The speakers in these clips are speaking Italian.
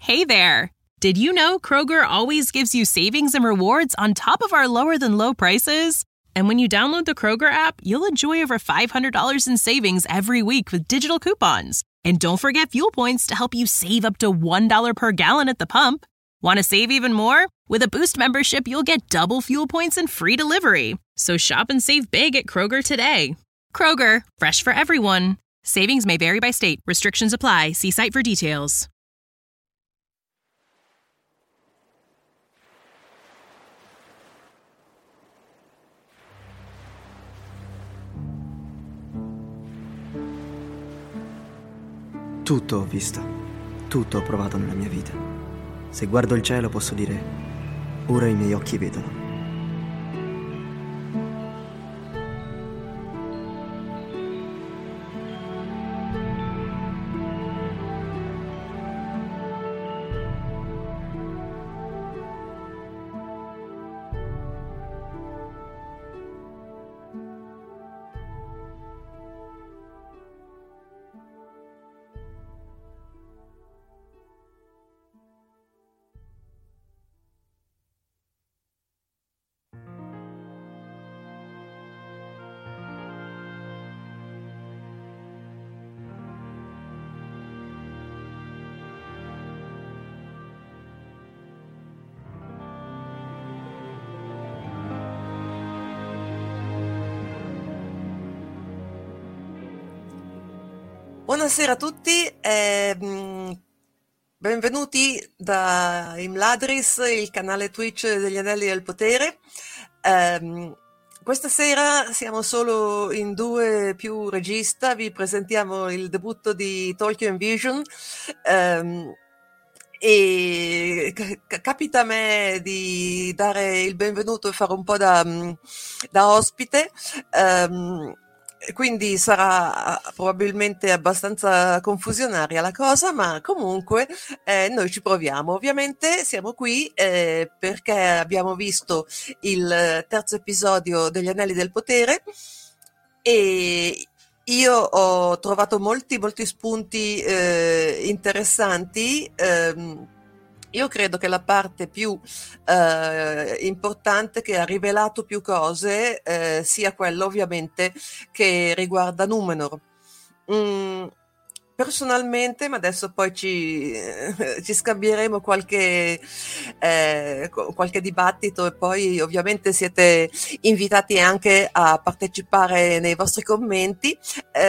Hey there! Did you know Kroger always gives you savings and rewards on top of our lower-than-low prices? And when you download the Kroger app, you'll enjoy over $500 in savings every week with digital coupons. And don't forget fuel points to help you save up to $1 per gallon at the pump. Want to save even more? With a Boost membership, you'll get double fuel points and free delivery. So shop and save big at Kroger today. Kroger, fresh for everyone. Savings may vary by state. Restrictions apply. See site for details. Tutto ho visto, tutto ho provato nella mia vita. Se guardo il cielo posso dire, ora i miei occhi vedono. Buonasera a tutti, benvenuti da Imladris, il canale Twitch degli Anelli del Potere. Questa sera siamo solo in due più regista, vi presentiamo il debutto di Tolkien Vision. E capita a me di dare il benvenuto e fare un po' da ospite. Quindi sarà probabilmente abbastanza confusionaria la cosa, ma comunque noi ci proviamo. Ovviamente siamo qui perché abbiamo visto il terzo episodio degli Anelli del Potere e io ho trovato molti spunti interessanti. Io credo che la parte più importante, che ha rivelato più cose, sia quella ovviamente che riguarda Numenor. Personalmente, ma adesso poi ci scambieremo qualche dibattito e poi ovviamente siete invitati anche a partecipare nei vostri commenti.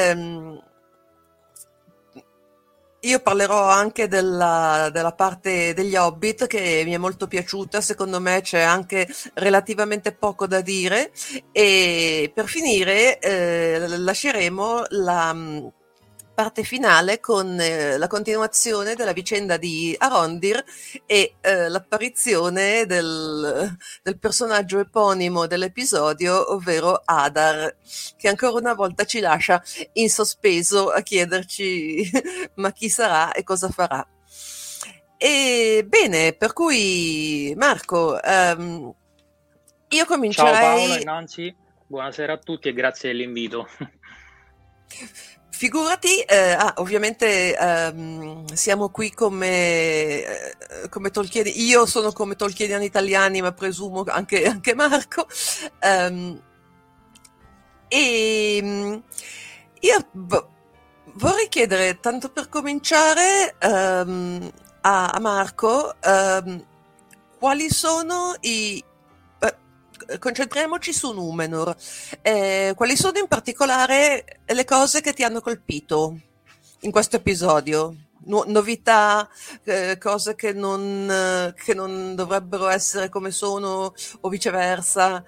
Io parlerò anche della parte degli Hobbit che mi è molto piaciuta, secondo me c'è anche relativamente poco da dire e per finire lasceremo la parte finale con la continuazione della vicenda di Arondir e l'apparizione del personaggio eponimo dell'episodio, ovvero Adar, che ancora una volta ci lascia in sospeso a chiederci ma chi sarà e cosa farà. E bene, per cui Marco, io comincerei... Ciao Paola, innanzi, buonasera a tutti e grazie dell'invito. Figurati, ovviamente siamo qui come tolkieni, io sono come tolkieniani italiani, ma presumo anche Marco. E io vorrei chiedere, tanto per cominciare, a Marco, quali sono concentriamoci su Numenor. Quali sono in particolare le cose che ti hanno colpito in questo episodio? Novità, cose che non dovrebbero essere come sono o viceversa.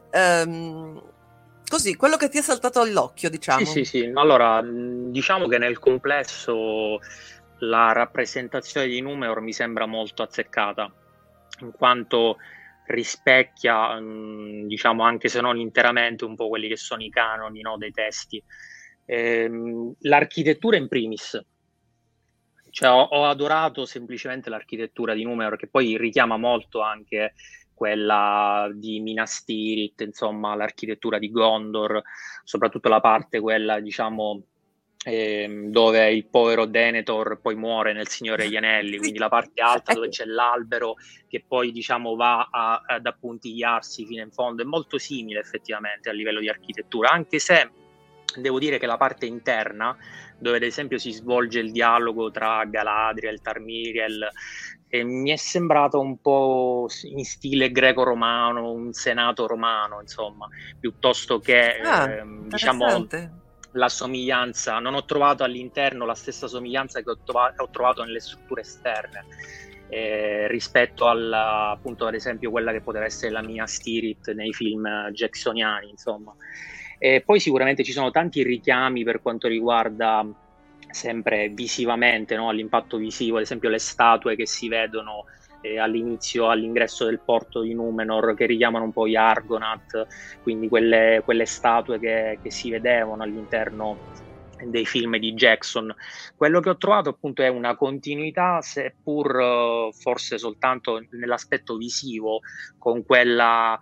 Così, quello che ti è saltato all'occhio, diciamo. Sì. Allora, diciamo che nel complesso la rappresentazione di Numenor mi sembra molto azzeccata, in quanto rispecchia, diciamo, anche se non interamente, un po' quelli che sono i canoni, no, dei testi. L'architettura in primis, cioè ho adorato semplicemente l'architettura di Numenor, che poi richiama molto anche quella di Minas Tirith, insomma l'architettura di Gondor, soprattutto la parte quella, diciamo, dove il povero Denethor poi muore nel Signore degli Anelli, quindi la parte alta dove c'è l'albero che poi diciamo va ad appuntigliarsi fino in fondo, è molto simile effettivamente a livello di architettura, anche se devo dire che la parte interna, dove ad esempio si svolge il dialogo tra Galadriel, Tarmiriel, mi è sembrato un po' in stile greco-romano, un senato romano, insomma, piuttosto che diciamo la somiglianza. Non ho trovato all'interno la stessa somiglianza che ho trovato nelle strutture esterne, rispetto alla, appunto, ad esempio quella che poteva essere la Minas Tirith nei film jacksoniani, insomma. E poi sicuramente ci sono tanti richiami per quanto riguarda sempre visivamente, no? All'impatto visivo, ad esempio le statue che si vedono all'inizio, all'ingresso del porto di Numenor, che richiamano un po' gli Argonath, quindi quelle statue che si vedevano all'interno dei film di Jackson. Quello che ho trovato appunto è una continuità, seppur forse soltanto nell'aspetto visivo, con quella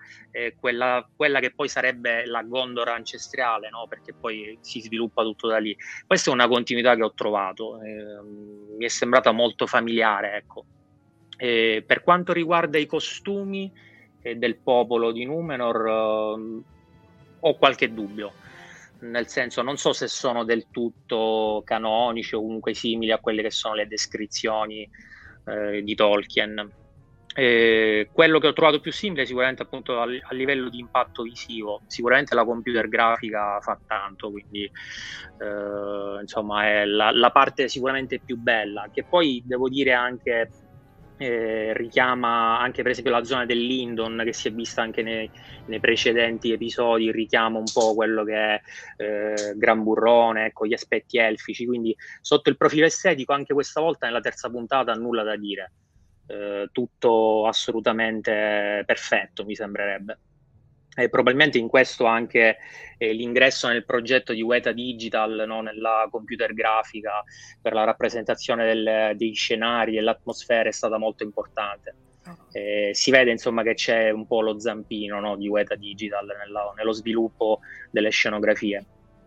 che poi sarebbe la Gondor ancestrale, no? Perché poi si sviluppa tutto da lì. Questa è una continuità che ho trovato, mi è sembrata molto familiare, ecco. Per quanto riguarda i costumi del popolo di Numenor, ho qualche dubbio, nel senso non so se sono del tutto canonici o comunque simili a quelle che sono le descrizioni di Tolkien. Quello che ho trovato più simile sicuramente appunto a livello di impatto visivo, sicuramente la computer grafica fa tanto, quindi insomma è la parte sicuramente più bella, che poi devo dire anche richiama anche per esempio la zona del Lindon, che si è vista anche nei precedenti episodi, richiama un po' quello che è Gran Burrone, ecco, gli aspetti elfici, quindi sotto il profilo estetico anche questa volta nella terza puntata nulla da dire, tutto assolutamente perfetto mi sembrerebbe. Probabilmente in questo anche l'ingresso nel progetto di Weta Digital, no, nella computer grafica per la rappresentazione dei scenari e l'atmosfera è stata molto importante. Si vede insomma che c'è un po' lo zampino, no, di Weta Digital nello sviluppo delle scenografie.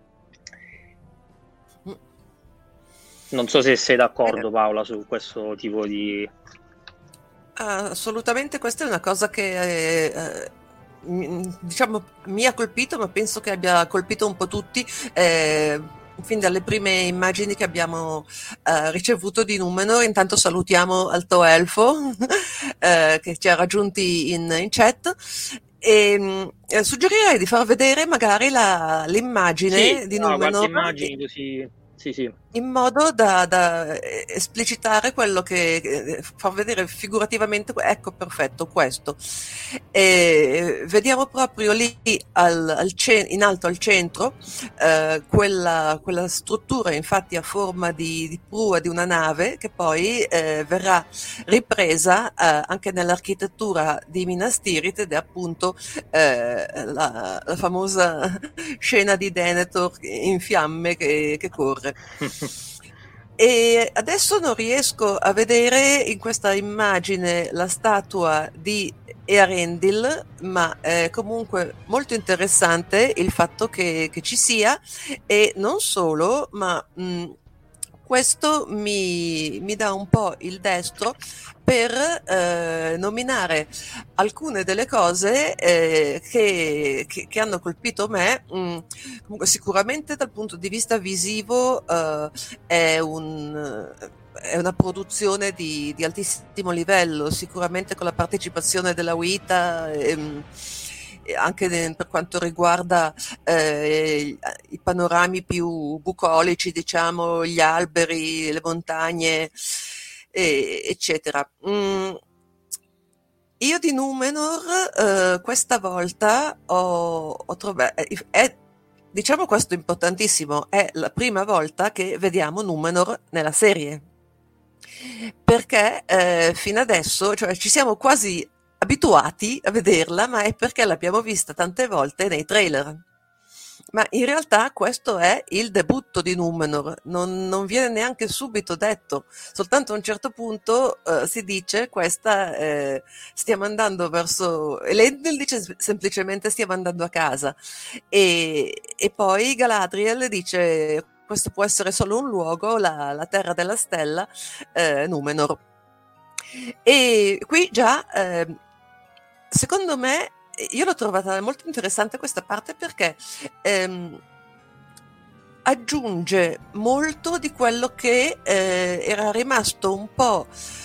Non so se sei d'accordo, Paola, su questo tipo di... Assolutamente, questa è una cosa che diciamo mi ha colpito, ma penso che abbia colpito un po' tutti fin dalle prime immagini che abbiamo ricevuto di Numenor. Intanto salutiamo Alto Elfo che ci ha raggiunti in chat. E suggerirei di far vedere magari l'immagine di Numenor, immagini così. Sì. In modo da esplicitare quello che far vedere figurativamente, ecco, perfetto, questo. Vediamo proprio lì in alto al centro quella struttura, infatti a forma di prua di una nave, che poi verrà ripresa anche nell'architettura di Minas Tirith, ed è appunto la famosa scena di Denethor in fiamme che corre. E adesso non riesco a vedere in questa immagine la statua di Earendil, ma è comunque molto interessante il fatto che ci sia, e non solo, ma questo mi dà un po' il destro per nominare alcune delle cose che hanno colpito me. Comunque sicuramente dal punto di vista visivo è una produzione di altissimo livello, sicuramente con la partecipazione della Weta, anche per quanto riguarda i panorami più bucolici, diciamo, gli alberi, le montagne, eccetera. Io di Numenor questa volta ho trovato, diciamo questo importantissimo, è la prima volta che vediamo Numenor nella serie, perché fino adesso, cioè, ci siamo quasi abituati a vederla, ma è perché l'abbiamo vista tante volte nei trailer. Ma in realtà questo è il debutto di Numenor, non viene neanche subito detto, soltanto a un certo punto si dice questa stiamo andando verso, Elendil dice semplicemente stiamo andando a casa, e poi Galadriel dice questo può essere solo un luogo, la terra della stella, Numenor. E qui già, secondo me, io l'ho trovata molto interessante questa parte perché aggiunge molto di quello che era rimasto un po'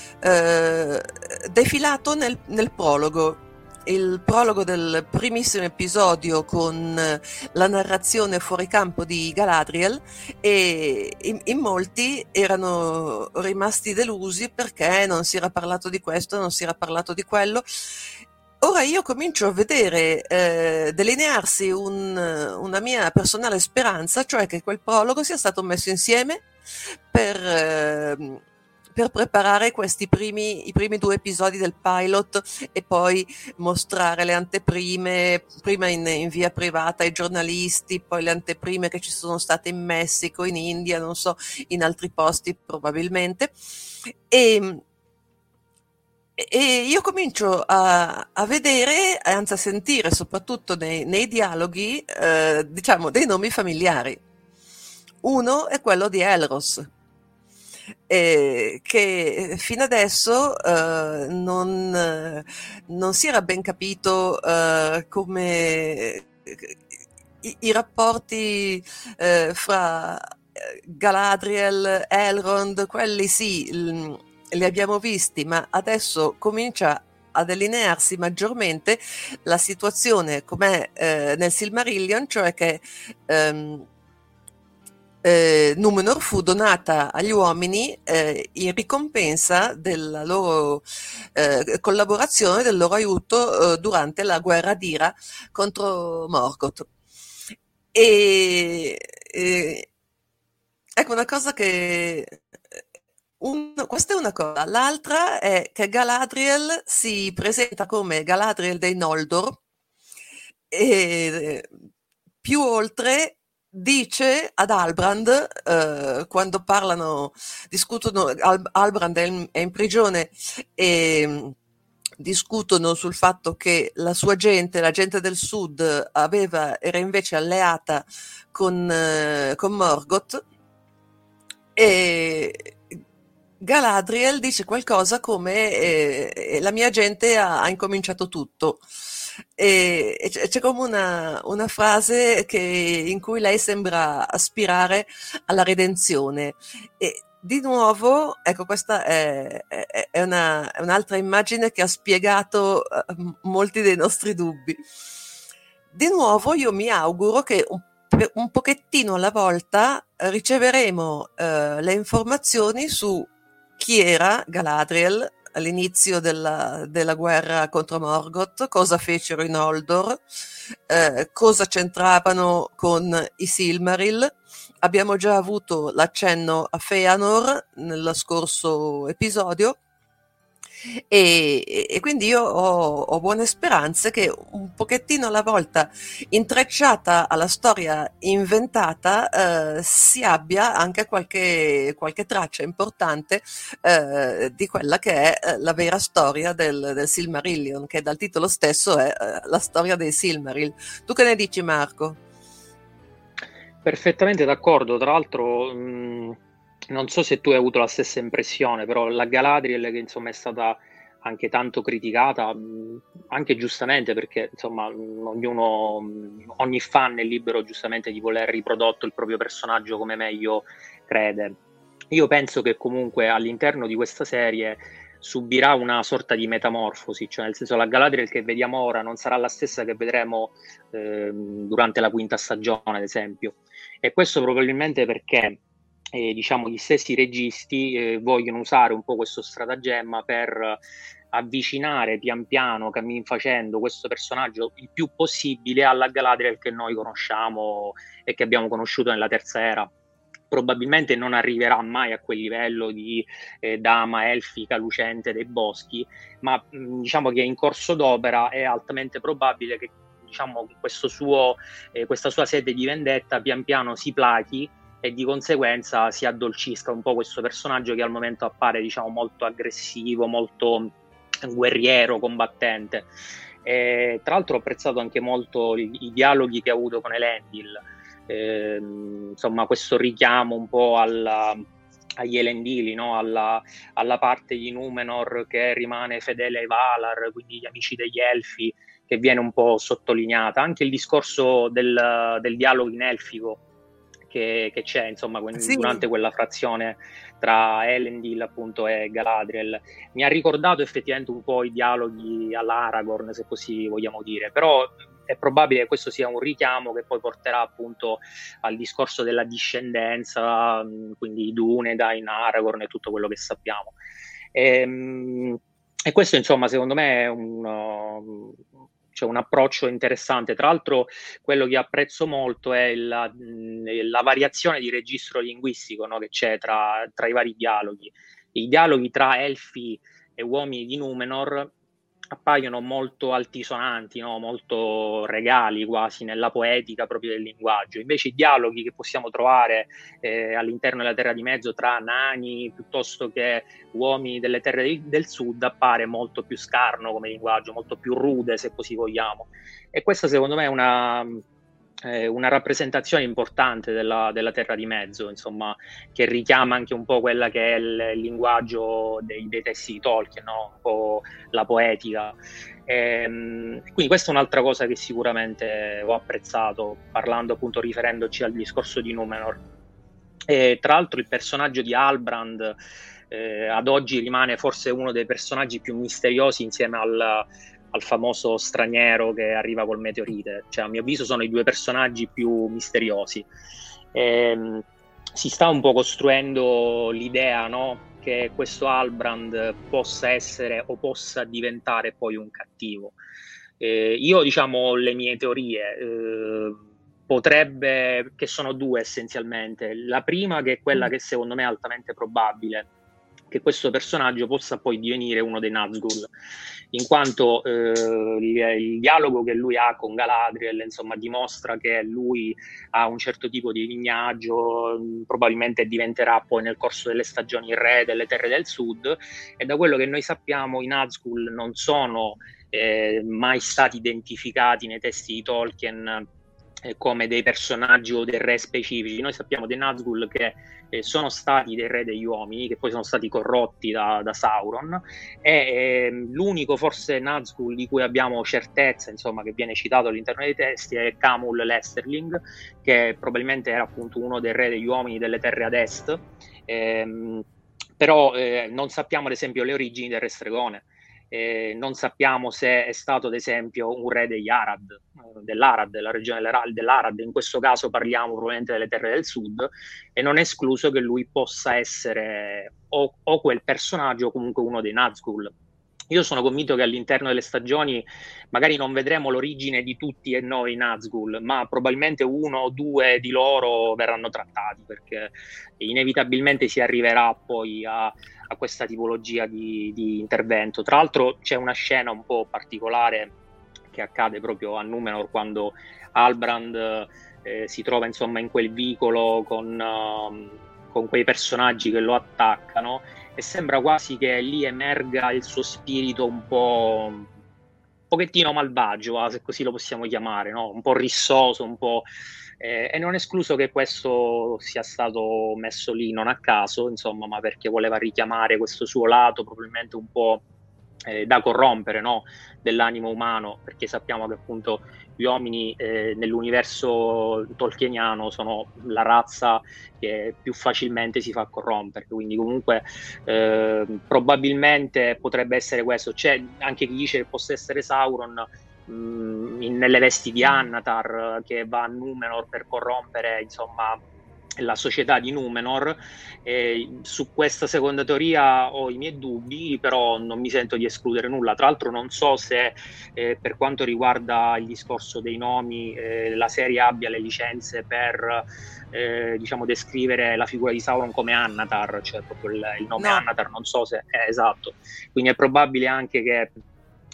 defilato nel prologo. Il prologo del primissimo episodio con la narrazione fuori campo di Galadriel, e in molti erano rimasti delusi perché non si era parlato di questo, non si era parlato di quello. Ora io comincio a vedere delinearsi una mia personale speranza, cioè che quel prologo sia stato messo insieme per preparare i primi 2 episodi del pilot e poi mostrare le anteprime, prima in via privata ai giornalisti, poi le anteprime che ci sono state in Messico, in India, non so, in altri posti probabilmente. E io comincio a vedere, anzi a sentire soprattutto nei dialoghi, diciamo, dei nomi familiari. Uno è quello di Elros, che fino adesso non si era ben capito come i rapporti fra Galadriel, Elrond, quelli sì, li abbiamo visti, ma adesso comincia a delinearsi maggiormente la situazione com'è nel Silmarillion, cioè che Numenor fu donata agli uomini in ricompensa della loro collaborazione, del loro aiuto durante la guerra d'Ira contro Morgoth. Ecco una cosa che questa è una cosa. L'altra è che Galadriel si presenta come Galadriel dei Noldor e più oltre dice ad Halbrand, quando discutono, Halbrand è in prigione e discutono sul fatto che la sua gente, la gente del sud, era invece alleata con Morgoth, e Galadriel dice qualcosa come la mia gente ha incominciato tutto. E c'è come una frase in cui lei sembra aspirare alla redenzione. E di nuovo, ecco, questa è un'altra immagine che ha spiegato molti dei nostri dubbi. Di nuovo io mi auguro che un pochettino alla volta riceveremo le informazioni su chi era Galadriel all'inizio della guerra contro Morgoth, cosa fecero i Noldor, cosa c'entravano con i Silmaril. Abbiamo già avuto l'accenno a Feanor nello scorso episodio e quindi io ho buone speranze che un pochettino alla volta, intrecciata alla storia inventata, si abbia anche qualche traccia importante di quella che è la vera storia del Silmarillion, che dal titolo stesso è la storia dei Silmaril. Tu che ne dici, Marco? Perfettamente d'accordo. Tra l'altro non so se tu hai avuto la stessa impressione, però la Galadriel, che insomma è stata anche tanto criticata, anche giustamente, perché insomma ogni fan è libero giustamente di voler riprodotto il proprio personaggio come meglio crede. Io penso che comunque all'interno di questa serie subirà una sorta di metamorfosi, cioè nel senso la Galadriel che vediamo ora non sarà la stessa che vedremo durante la 5ª stagione, ad esempio, e questo probabilmente perché diciamo gli stessi registi vogliono usare un po' questo stratagemma per avvicinare pian piano, cammin facendo, questo personaggio il più possibile alla Galadriel che noi conosciamo e che abbiamo conosciuto nella Terza Era. Probabilmente non arriverà mai a quel livello di dama elfica lucente dei boschi, ma diciamo che in corso d'opera è altamente probabile che diciamo questa sua sete di vendetta pian piano si plachi e di conseguenza si addolcisca un po' questo personaggio che al momento appare diciamo molto aggressivo, molto guerriero, combattente. Tra l'altro ho apprezzato anche molto i dialoghi che ha avuto con Elendil, insomma questo richiamo un po' agli Elendili, no? alla parte di Numenor che rimane fedele ai Valar, quindi gli amici degli Elfi, che viene un po' sottolineata. Anche il discorso del dialogo in elfico che c'è, insomma, durante quella frazione tra Elendil appunto e Galadriel, mi ha ricordato effettivamente un po' i dialoghi all'Aragorn, se così vogliamo dire, però è probabile che questo sia un richiamo che poi porterà appunto al discorso della discendenza, quindi Dúnedain, Aragorn e tutto quello che sappiamo. E questo, insomma, secondo me è un approccio interessante. Tra l'altro, quello che apprezzo molto è la variazione di registro linguistico, no, che c'è tra i vari dialoghi. I dialoghi tra elfi e uomini di Numenor appaiono molto altisonanti, no? Molto regali quasi nella poetica proprio del linguaggio. Invece i dialoghi che possiamo trovare all'interno della Terra di Mezzo tra nani piuttosto che uomini delle terre del sud appare molto più scarno come linguaggio, molto più rude, se così vogliamo. E questa secondo me è una rappresentazione importante della Terra di Mezzo, insomma, che richiama anche un po' quella che è il linguaggio dei testi di Tolkien, no? Un po' la poetica. Quindi questa è un'altra cosa che sicuramente ho apprezzato, parlando appunto, riferendoci al discorso di Numenor. E tra l'altro il personaggio di Halbrand ad oggi rimane forse uno dei personaggi più misteriosi insieme al famoso straniero che arriva col meteorite. Cioè, a mio avviso sono i due personaggi più misteriosi. Si sta un po' costruendo l'idea, no, che questo Halbrand possa essere o possa diventare poi un cattivo. Io, diciamo, ho le mie teorie, che sono due essenzialmente. La prima, che è quella che secondo me è altamente probabile, che questo personaggio possa poi divenire uno dei Nazgûl, in quanto il dialogo che lui ha con Galadriel, insomma, dimostra che lui ha un certo tipo di lignaggio, probabilmente diventerà poi nel corso delle stagioni il re delle terre del sud, e da quello che noi sappiamo i Nazgûl non sono mai stati identificati nei testi di Tolkien come dei personaggi o dei re specifici. Noi sappiamo dei Nazgûl che sono stati dei re degli uomini, che poi sono stati corrotti da Sauron, e l'unico forse Nazgûl di cui abbiamo certezza, insomma, che viene citato all'interno dei testi è Camul Lesterling, che probabilmente era appunto uno dei re degli uomini delle terre ad est, però non sappiamo ad esempio le origini del re stregone. Non sappiamo se è stato ad esempio un re degli Arad, dell'Arad, della regione dell'Arad. In questo caso parliamo probabilmente delle terre del sud, e non è escluso che lui possa essere o quel personaggio o comunque uno dei Nazgûl. Io sono convinto che all'interno delle stagioni magari non vedremo l'origine di tutti e noi Nazgûl, ma probabilmente uno o due di loro verranno trattati, perché inevitabilmente si arriverà poi a questa tipologia di intervento. Tra l'altro c'è una scena un po' particolare che accade proprio a Numenor, quando Halbrand si trova, insomma, in quel vicolo con quei personaggi che lo attaccano, e sembra quasi che lì emerga il suo spirito un pochettino malvagio, se così lo possiamo chiamare, no? Un po' rissoso, un po'... e non è escluso che questo sia stato messo lì non a caso, insomma, ma perché voleva richiamare questo suo lato probabilmente un po' da corrompere, no? Dell'animo umano, perché sappiamo che appunto gli uomini nell'universo tolkieniano sono la razza che più facilmente si fa corrompere, quindi comunque probabilmente potrebbe essere questo. C'è anche chi dice che possa essere Sauron nelle vesti di Annatar, che va a Numenor per corrompere, insomma, la società di Numenor. Su questa seconda teoria ho i miei dubbi, però non mi sento di escludere nulla. Tra l'altro non so se per quanto riguarda il discorso dei nomi la serie abbia le licenze per diciamo descrivere la figura di Sauron come Annatar, cioè proprio il nome. No. Annatar non so se è esatto, quindi è probabile anche che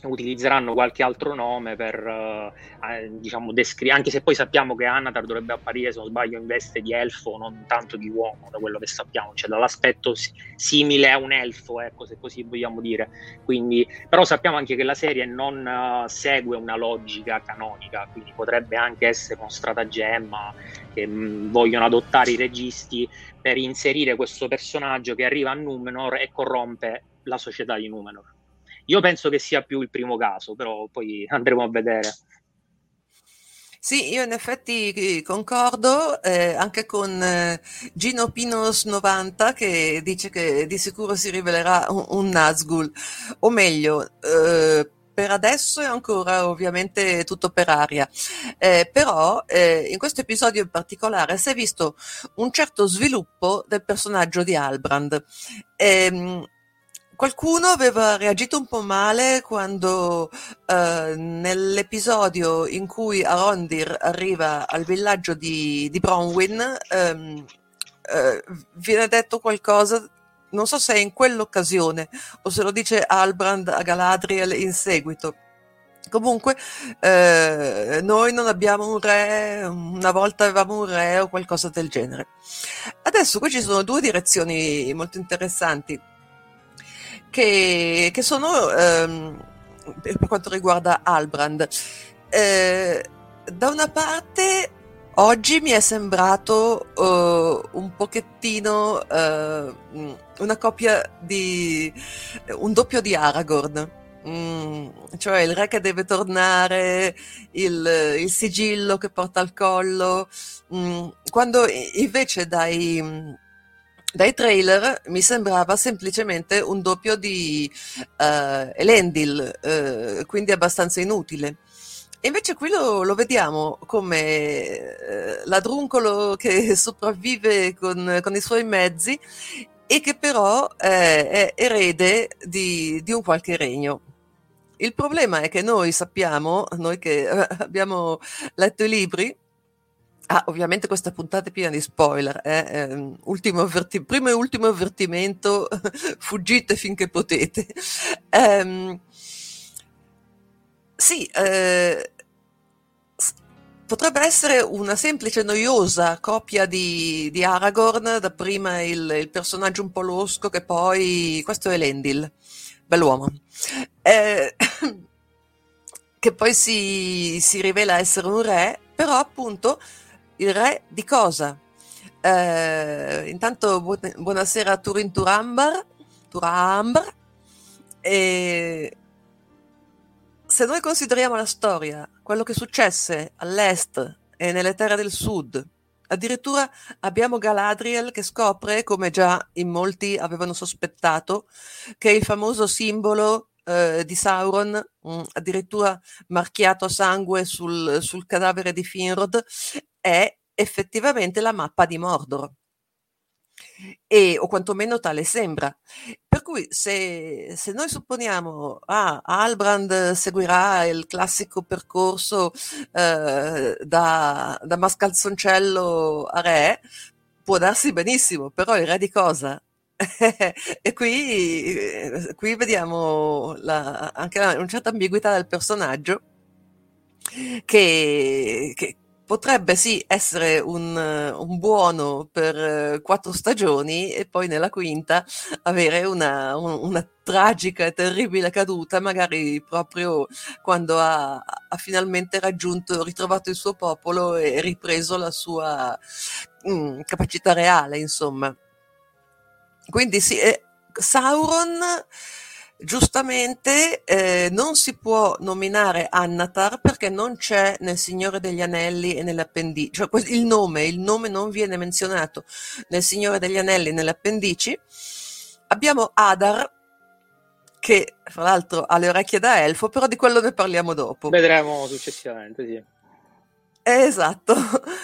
utilizzeranno qualche altro nome per diciamo anche se poi sappiamo che Anatar dovrebbe apparire, se non sbaglio, in veste di elfo, non tanto di uomo, da quello che sappiamo, cioè dall'aspetto simile a un elfo, ecco, se così vogliamo dire. Quindi, però sappiamo anche che la serie non segue una logica canonica, quindi potrebbe anche essere uno stratagemma che vogliono adottare i registi per inserire questo personaggio che arriva a Numenor e corrompe la società di Numenor. Io penso che sia più il primo caso, però poi andremo a vedere. Sì, io in effetti concordo, anche con Gino Pinos 90 che dice che di sicuro si rivelerà un Nazgûl, o meglio, per adesso è ancora ovviamente tutto per aria, però in questo episodio in particolare si è visto un certo sviluppo del personaggio di Halbrand. Qualcuno aveva reagito un po' male quando nell'episodio in cui Arondir arriva al villaggio di Bronwyn viene detto qualcosa, non so se è in quell'occasione o se lo dice Halbrand a Galadriel in seguito. Comunque noi non abbiamo un re, una volta avevamo un re o qualcosa del genere. Adesso qui ci sono due direzioni molto interessanti che sono per quanto riguarda Halbrand. Da una parte oggi mi è sembrato un pochettino una copia di un doppio di Aragorn. Cioè il re che deve tornare, il sigillo che porta al collo, quando invece dai trailer mi sembrava semplicemente un doppio di Elendil, quindi abbastanza inutile. E invece qui lo vediamo come ladruncolo che sopravvive con i suoi mezzi e che però è erede di un qualche regno. Il problema è che noi sappiamo, noi che abbiamo letto i libri, ovviamente questa puntata è piena di spoiler, primo e ultimo avvertimento, fuggite finché potete. Sì, potrebbe essere una semplice e noiosa copia di Aragorn, dapprima il personaggio un po' losco, che poi, questo è Elendil, bell'uomo, che poi si rivela essere un re, però appunto il re di cosa? Intanto buonasera a Turambar. E se noi consideriamo la storia, quello che successe all'est e nelle terre del sud, addirittura abbiamo Galadriel che scopre, come già in molti avevano sospettato, che il famoso simbolo di Sauron, addirittura marchiato a sangue sul cadavere di Finrod, è effettivamente la mappa di Mordor, o quantomeno tale sembra. Per cui se noi supponiamo Halbrand seguirà il classico percorso da mascalzoncello a re, può darsi benissimo, però il re di cosa? E qui vediamo anche una certa ambiguità del personaggio che potrebbe sì essere un buono per 4 stagioni e poi nella quinta avere una tragica e terribile caduta, magari proprio quando ha finalmente ritrovato il suo popolo e ripreso la sua capacità reale, insomma. Quindi sì, Sauron giustamente non si può nominare Annatar perché non c'è nel Signore degli Anelli e nelle appendici, cioè il nome non viene menzionato nel Signore degli Anelli e nelle appendici. Abbiamo Adar, che fra l'altro ha le orecchie da elfo, però di quello ne parliamo dopo. Vedremo successivamente, sì. Esatto.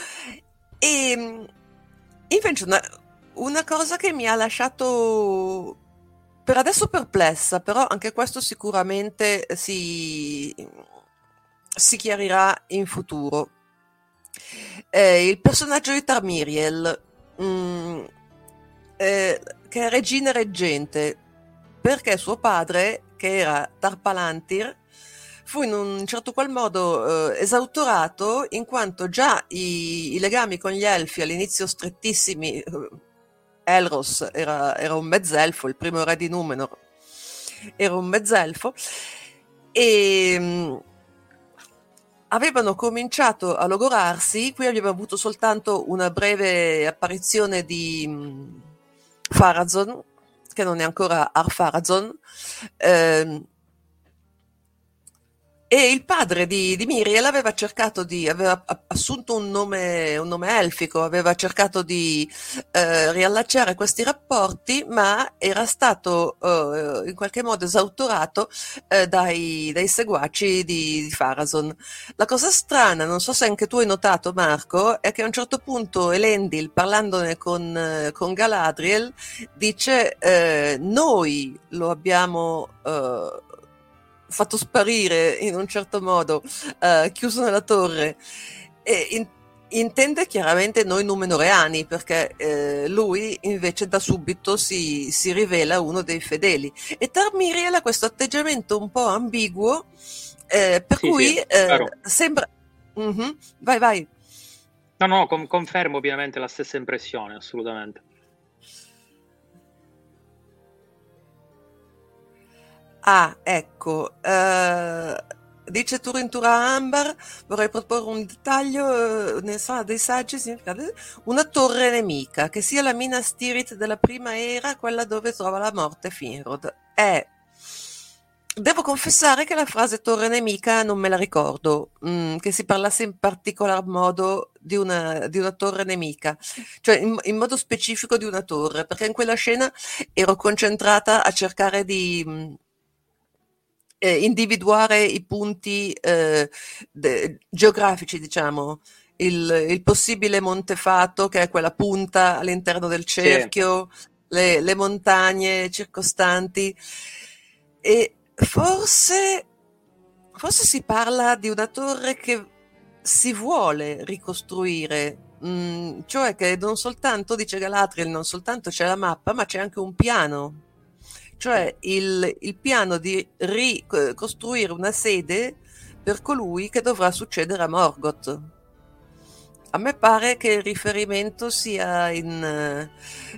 E invece una cosa che mi ha lasciato per adesso perplessa, però anche questo sicuramente si chiarirà in futuro. Il personaggio di Tarmiriel, che è regina reggente, perché suo padre, che era Tar-Palantir, fu in un certo qual modo esautorato, in quanto già i legami con gli elfi all'inizio strettissimi, Elros era un mezzelfo, il primo re di Numenor era un mezzelfo, e avevano cominciato a logorarsi. Qui abbiamo avuto soltanto una breve apparizione di Pharazôn, che non è ancora Ar-Pharazôn, e il padre di Miriel aveva assunto un nome elfico, aveva cercato di riallacciare questi rapporti, ma era stato in qualche modo esautorato dai seguaci di Pharazôn. La cosa strana, non so se anche tu hai notato, Marco, è che a un certo punto Elendil, parlandone con Galadriel, dice noi lo abbiamo fatto sparire in un certo modo, chiuso nella torre, e intende chiaramente noi numenoreani, perché lui invece da subito si rivela uno dei fedeli, e Tarmiriel ha questo atteggiamento un po' ambiguo, per cui sembra... Vai. No, confermo pienamente la stessa impressione, assolutamente. Ecco, dice Turintura Ambar, vorrei proporre un dettaglio nella sala dei saggi, una torre nemica, che sia la Minas Tirith della prima era, quella dove trova la morte Finrod. Devo confessare che la frase torre nemica non me la ricordo, che si parlasse in particolar modo di una torre nemica, cioè in modo specifico di una torre, perché in quella scena ero concentrata a cercare di individuare i punti geografici, diciamo, il possibile Montefato, che è quella punta all'interno del cerchio, le montagne circostanti, e forse si parla di una torre che si vuole ricostruire, cioè che non soltanto, dice Galadriel, non soltanto c'è la mappa, ma c'è anche un piano. Cioè il piano di ricostruire una sede per colui che dovrà succedere a Morgoth. A me pare che il riferimento sia in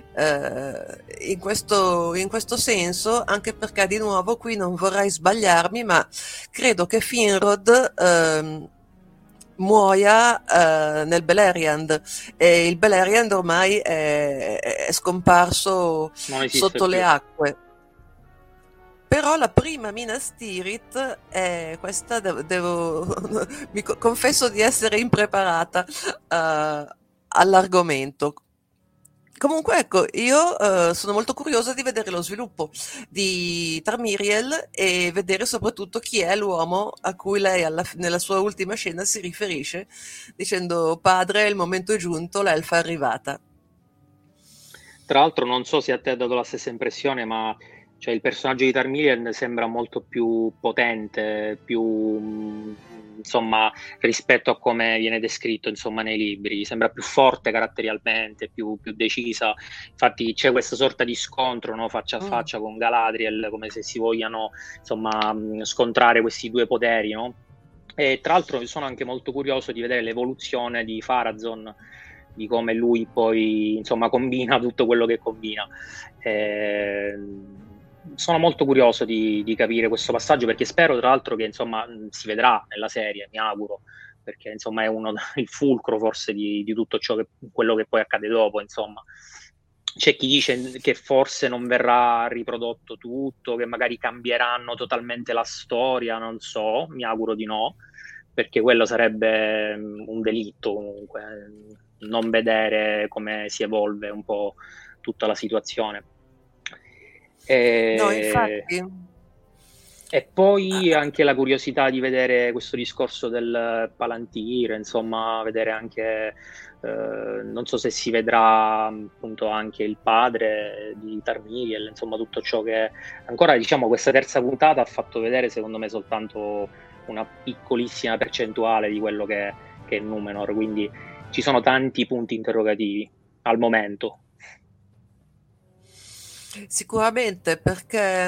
questo senso, anche perché di nuovo qui non vorrei sbagliarmi, ma credo che Finrod muoia nel Beleriand, e il Beleriand ormai è scomparso sotto le acque. Però la prima Minas Tirith è questa, confesso di essere impreparata all'argomento. Comunque ecco, io sono molto curiosa di vedere lo sviluppo di Tarmiriel e vedere soprattutto chi è l'uomo a cui lei nella sua ultima scena si riferisce, dicendo: padre, il momento è giunto, l'elfa è arrivata. Tra l'altro non so se a te ha dato la stessa impressione, ma cioè il personaggio di Tarmiriel sembra molto più potente, più insomma rispetto a come viene descritto insomma nei libri, sembra più forte caratterialmente, più decisa. Infatti c'è questa sorta di scontro, no, faccia a faccia con Galadriel, come se si vogliano insomma scontrare questi due poteri, no? E tra l'altro sono anche molto curioso di vedere l'evoluzione di Pharazôn, di come lui poi insomma combina tutto quello che combina. Sono molto curioso di capire questo passaggio, perché spero tra l'altro che insomma si vedrà nella serie, mi auguro, perché insomma è il fulcro forse di tutto ciò quello che poi accade dopo. Insomma c'è chi dice che forse non verrà riprodotto tutto, che magari cambieranno totalmente la storia, non so, mi auguro di no, perché quello sarebbe un delitto comunque, non vedere come si evolve un po' tutta la situazione. No, infatti. E poi anche la curiosità di vedere questo discorso del Palantir, insomma, vedere anche, non so se si vedrà appunto anche il padre di Tarmiriel, insomma tutto ciò che ancora, diciamo, questa terza puntata ha fatto vedere secondo me soltanto una piccolissima percentuale di quello che è Numenor, quindi ci sono tanti punti interrogativi al momento. Sicuramente, perché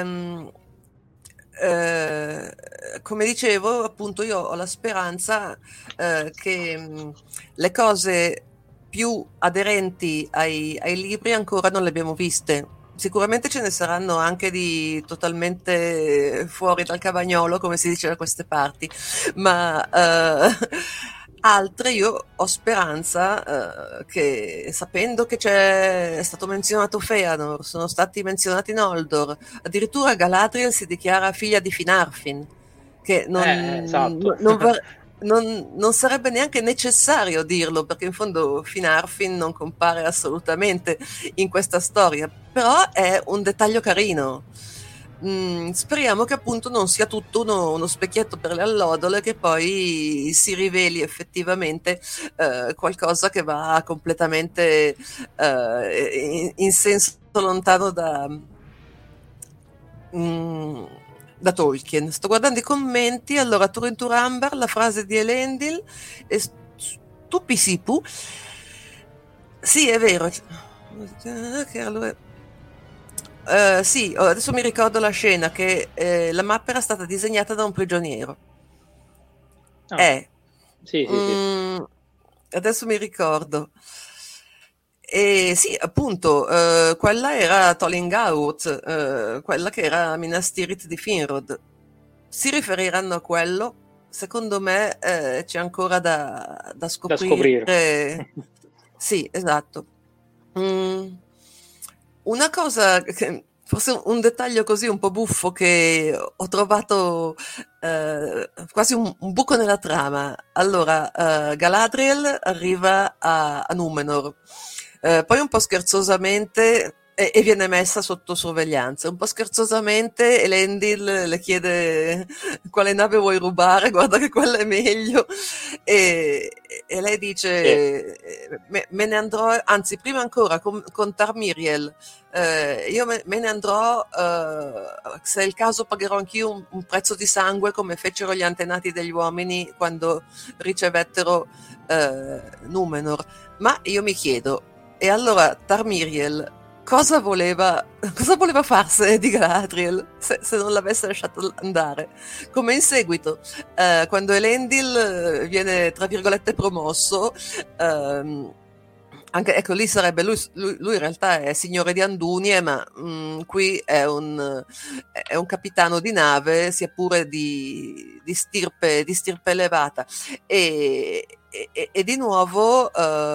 come dicevo, appunto, io ho la speranza che le cose più aderenti ai libri ancora non le abbiamo viste. Sicuramente ce ne saranno anche di totalmente fuori dal cavagnolo, come si dice da queste parti, ma altre io ho speranza che, sapendo che è stato menzionato Feanor, sono stati menzionati Noldor, addirittura Galadriel si dichiara figlia di Finarfin, che Esatto. non sarebbe neanche necessario dirlo, perché in fondo Finarfin non compare assolutamente in questa storia, però è un dettaglio carino. Speriamo che appunto non sia tutto uno specchietto per le allodole, che poi si riveli effettivamente qualcosa che va completamente in senso lontano da Tolkien. Sto guardando i commenti. Allora, Turin Turambar, la frase di Elendil è stupisipu. Sì, è vero. Che allora... sì, adesso mi ricordo la scena che la mappa era stata disegnata da un prigioniero. Sì, sì, sì. Adesso mi ricordo. E sì, appunto, quella era Tollingaut, quella che era Minas Tirith di Finrod. Si riferiranno a quello? Secondo me c'è ancora da scoprire. Sì, esatto. Una cosa, forse un dettaglio così un po' buffo che ho trovato quasi un buco nella trama. Allora, Galadriel arriva a Numenor, poi un po' scherzosamente e viene messa sotto sorveglianza. Un po' scherzosamente Elendil le chiede quale nave vuoi rubare, guarda che quella è meglio, e lei dice me ne andrò, anzi prima ancora con Tarmiriel, io me ne andrò, se è il caso pagherò anch'io un prezzo di sangue come fecero gli antenati degli uomini quando ricevettero Numenor. Ma io mi chiedo, e allora Tarmiriel cosa voleva farsene di Galadriel se non l'avesse lasciato andare? Come in seguito, quando Elendil viene tra virgolette promosso, anche, ecco, lì sarebbe lui in realtà è signore di Andunie, ma qui è un capitano di nave, sia pure di stirpe elevata, e di nuovo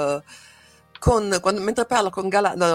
mentre parla con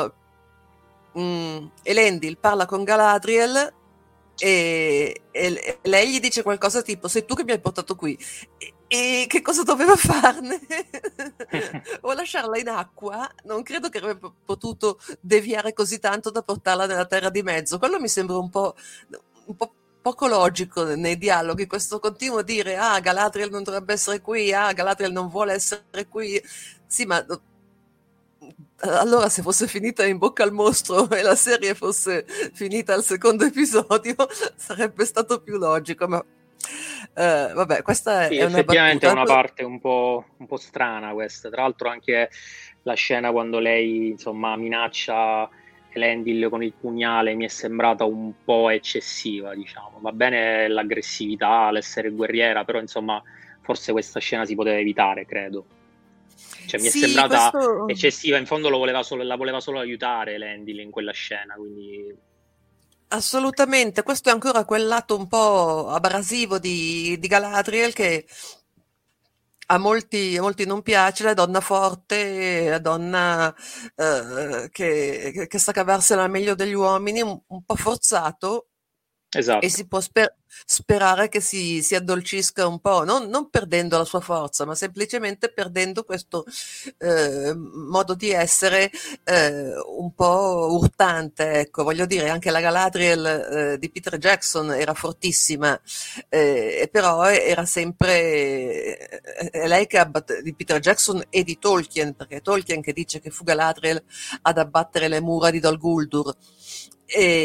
Elendil parla con Galadriel e lei gli dice qualcosa tipo: sei tu che mi hai portato qui, e che cosa doveva farne? O lasciarla in acqua? Non credo che avrebbe potuto deviare così tanto da portarla nella terra di mezzo. Quello mi sembra un po' poco logico nei dialoghi, questo continuo dire Galadriel non dovrebbe essere qui, Galadriel non vuole essere qui. Sì, ma allora se fosse finita in bocca al mostro e la serie fosse finita al secondo episodio sarebbe stato più logico, ma vabbè, questa Sì, è una effettivamente battuta. È una parte un po' strana questa. Tra l'altro anche la scena quando lei insomma minaccia Elendil con il pugnale mi è sembrata un po' eccessiva, diciamo. Va bene l'aggressività, l'essere guerriera, però insomma forse questa scena si poteva evitare, credo. Cioè mi è Sì, sembrata questo... eccessiva, in fondo la voleva solo aiutare Elendil in quella scena, quindi... Assolutamente, questo è ancora quel lato un po' abrasivo di Galadriel che a molti non piace, la donna forte, la donna che sa cavarsela meglio degli uomini, un po' forzato, e Esatto. si può sperare che si addolcisca un po', non perdendo la sua forza, ma semplicemente perdendo questo modo di essere un po' urtante. Ecco, voglio dire, anche la Galadriel di Peter Jackson era fortissima, però era sempre è lei che di Peter Jackson e di Tolkien, perché è Tolkien che dice che fu Galadriel ad abbattere le mura di Dol Guldur.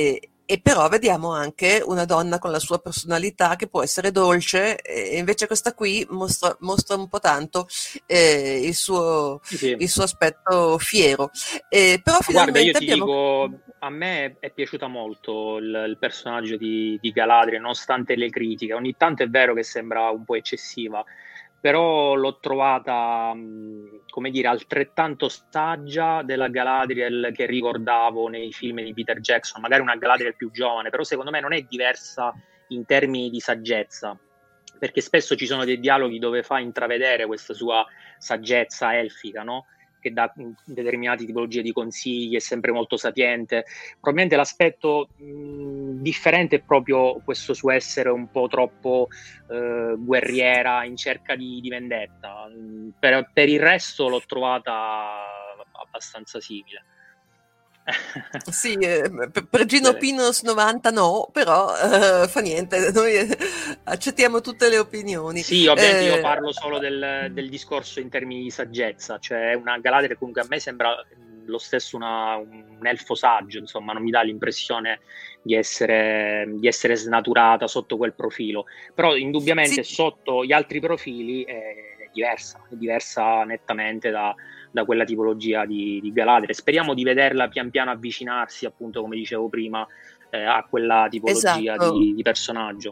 E però vediamo anche una donna con la sua personalità che può essere dolce, e invece questa qui mostra un po' tanto il suo, Sì, sì. il suo aspetto fiero. Però Guarda, io finalmente ti abbiamo... dico, a me è piaciuta molto il personaggio di Galadriel, nonostante le critiche. Ogni tanto è vero che sembra un po' eccessiva, però l'ho trovata, come dire, altrettanto saggia della Galadriel che ricordavo nei film di Peter Jackson, magari una Galadriel più giovane, però secondo me non è diversa in termini di saggezza, perché spesso ci sono dei dialoghi dove fa intravedere questa sua saggezza elfica, no? Che dà determinate tipologie di consigli, è sempre molto sapiente. Probabilmente l'aspetto differente è proprio questo suo essere un po' troppo guerriera in cerca di vendetta. Per il resto l'ho trovata abbastanza simile. Sì, per Gino Pinos 90 no, però fa niente, noi accettiamo tutte le opinioni. Sì, ovviamente io parlo solo del discorso in termini di saggezza, cioè una Galadriel comunque a me sembra lo stesso un elfo saggio, insomma non mi dà l'impressione di essere snaturata sotto quel profilo, però indubbiamente Sì. sotto gli altri profili è diversa nettamente da quella tipologia di Galadriel. Speriamo di vederla pian piano avvicinarsi, appunto come dicevo prima, a quella tipologia Esatto. di personaggio.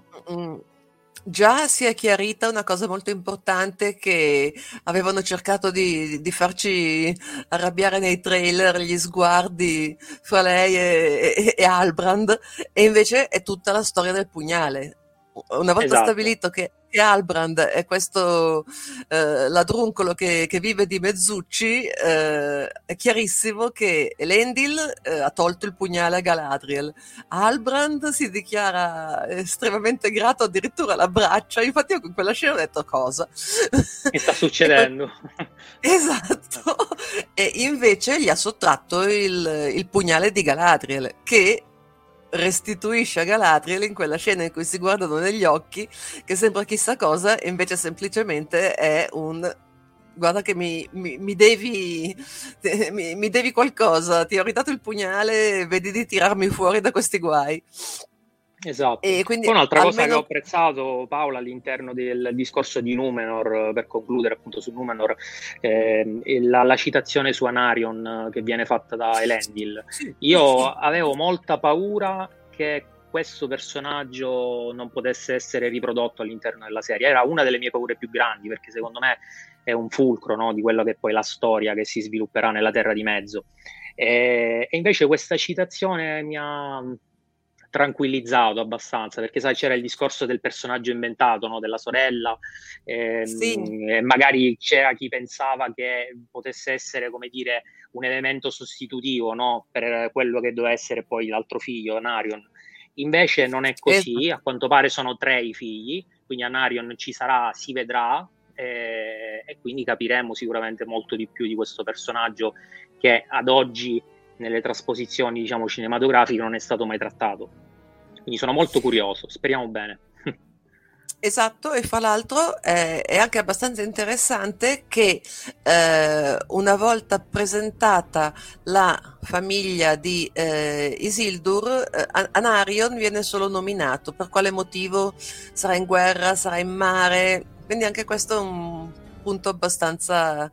Già si è chiarita una cosa molto importante che avevano cercato di farci arrabbiare nei trailer, gli sguardi fra lei e Halbrand, e invece è tutta la storia del pugnale. Una volta Esatto. stabilito che Halbrand è questo ladruncolo che vive di mezzucci, è chiarissimo che Elendil ha tolto il pugnale a Galadriel. Halbrand si dichiara estremamente grato, addirittura l'abbraccia. Infatti io con quella scena ho detto: cosa? Che sta succedendo? Esatto. E invece gli ha sottratto il pugnale di Galadriel, che restituisce a Galadriel in quella scena in cui si guardano negli occhi, che sembra chissà cosa, e invece semplicemente è un: guarda che mi devi qualcosa, ti ho ridato il pugnale, vedi di tirarmi fuori da questi guai. Esatto. E quindi Poi un'altra cosa che ho almeno... apprezzato, Paola, all'interno del discorso di Numenor, per concludere appunto su Numenor, la citazione su Anarion che viene fatta da Elendil. Io avevo molta paura che questo personaggio non potesse essere riprodotto all'interno della serie. Era una delle mie paure più grandi, perché secondo me è un fulcro, no, di quello che è poi la storia che si svilupperà nella Terra di Mezzo. E invece questa citazione mi ha tranquillizzato abbastanza, perché sai, c'era il discorso del personaggio inventato, no, della sorella, e magari c'era chi pensava che potesse essere, come dire, un elemento sostitutivo, no, per quello che doveva essere poi l'altro figlio, Anarion. Invece non è così, a quanto pare sono 3 i figli, quindi Anarion ci sarà, si vedrà, e quindi capiremo sicuramente molto di più di questo personaggio che ad oggi nelle trasposizioni, diciamo, cinematografiche non è stato mai trattato. Quindi sono molto curioso, speriamo bene. Esatto, e fra l'altro è anche abbastanza interessante che una volta presentata la famiglia di Isildur, Anarion viene solo nominato. Per quale motivo? Sarà in guerra, sarà in mare, quindi anche questo è un punto abbastanza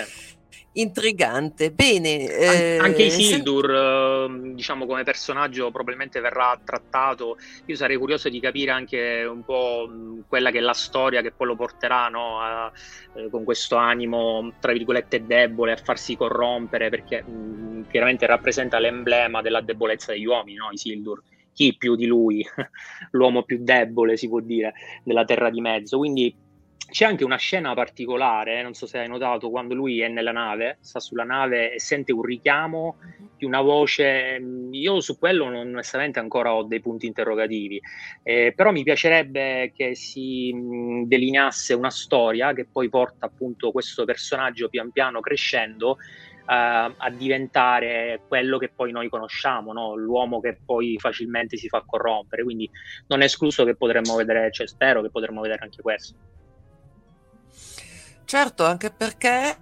intrigante. Bene, anche Isildur, diciamo, come personaggio probabilmente verrà trattato. Io sarei curioso di capire anche un po' quella che è la storia che poi lo porterà, no, con questo animo tra virgolette debole a farsi corrompere, perché chiaramente rappresenta l'emblema della debolezza degli uomini, no, Isildur. Chi più di lui, l'uomo più debole, si può dire, della Terra di Mezzo. Quindi c'è anche una scena particolare, non so se hai notato, quando lui è nella nave, sta sulla nave e sente un richiamo di una voce. Io su quello onestamente ancora ho dei punti interrogativi, però mi piacerebbe che si delineasse una storia che poi porta appunto questo personaggio pian piano crescendo a diventare quello che poi noi conosciamo, no? L'uomo che poi facilmente si fa corrompere, quindi non è escluso che potremmo vedere, cioè spero che potremmo vedere anche questo. certo, anche perché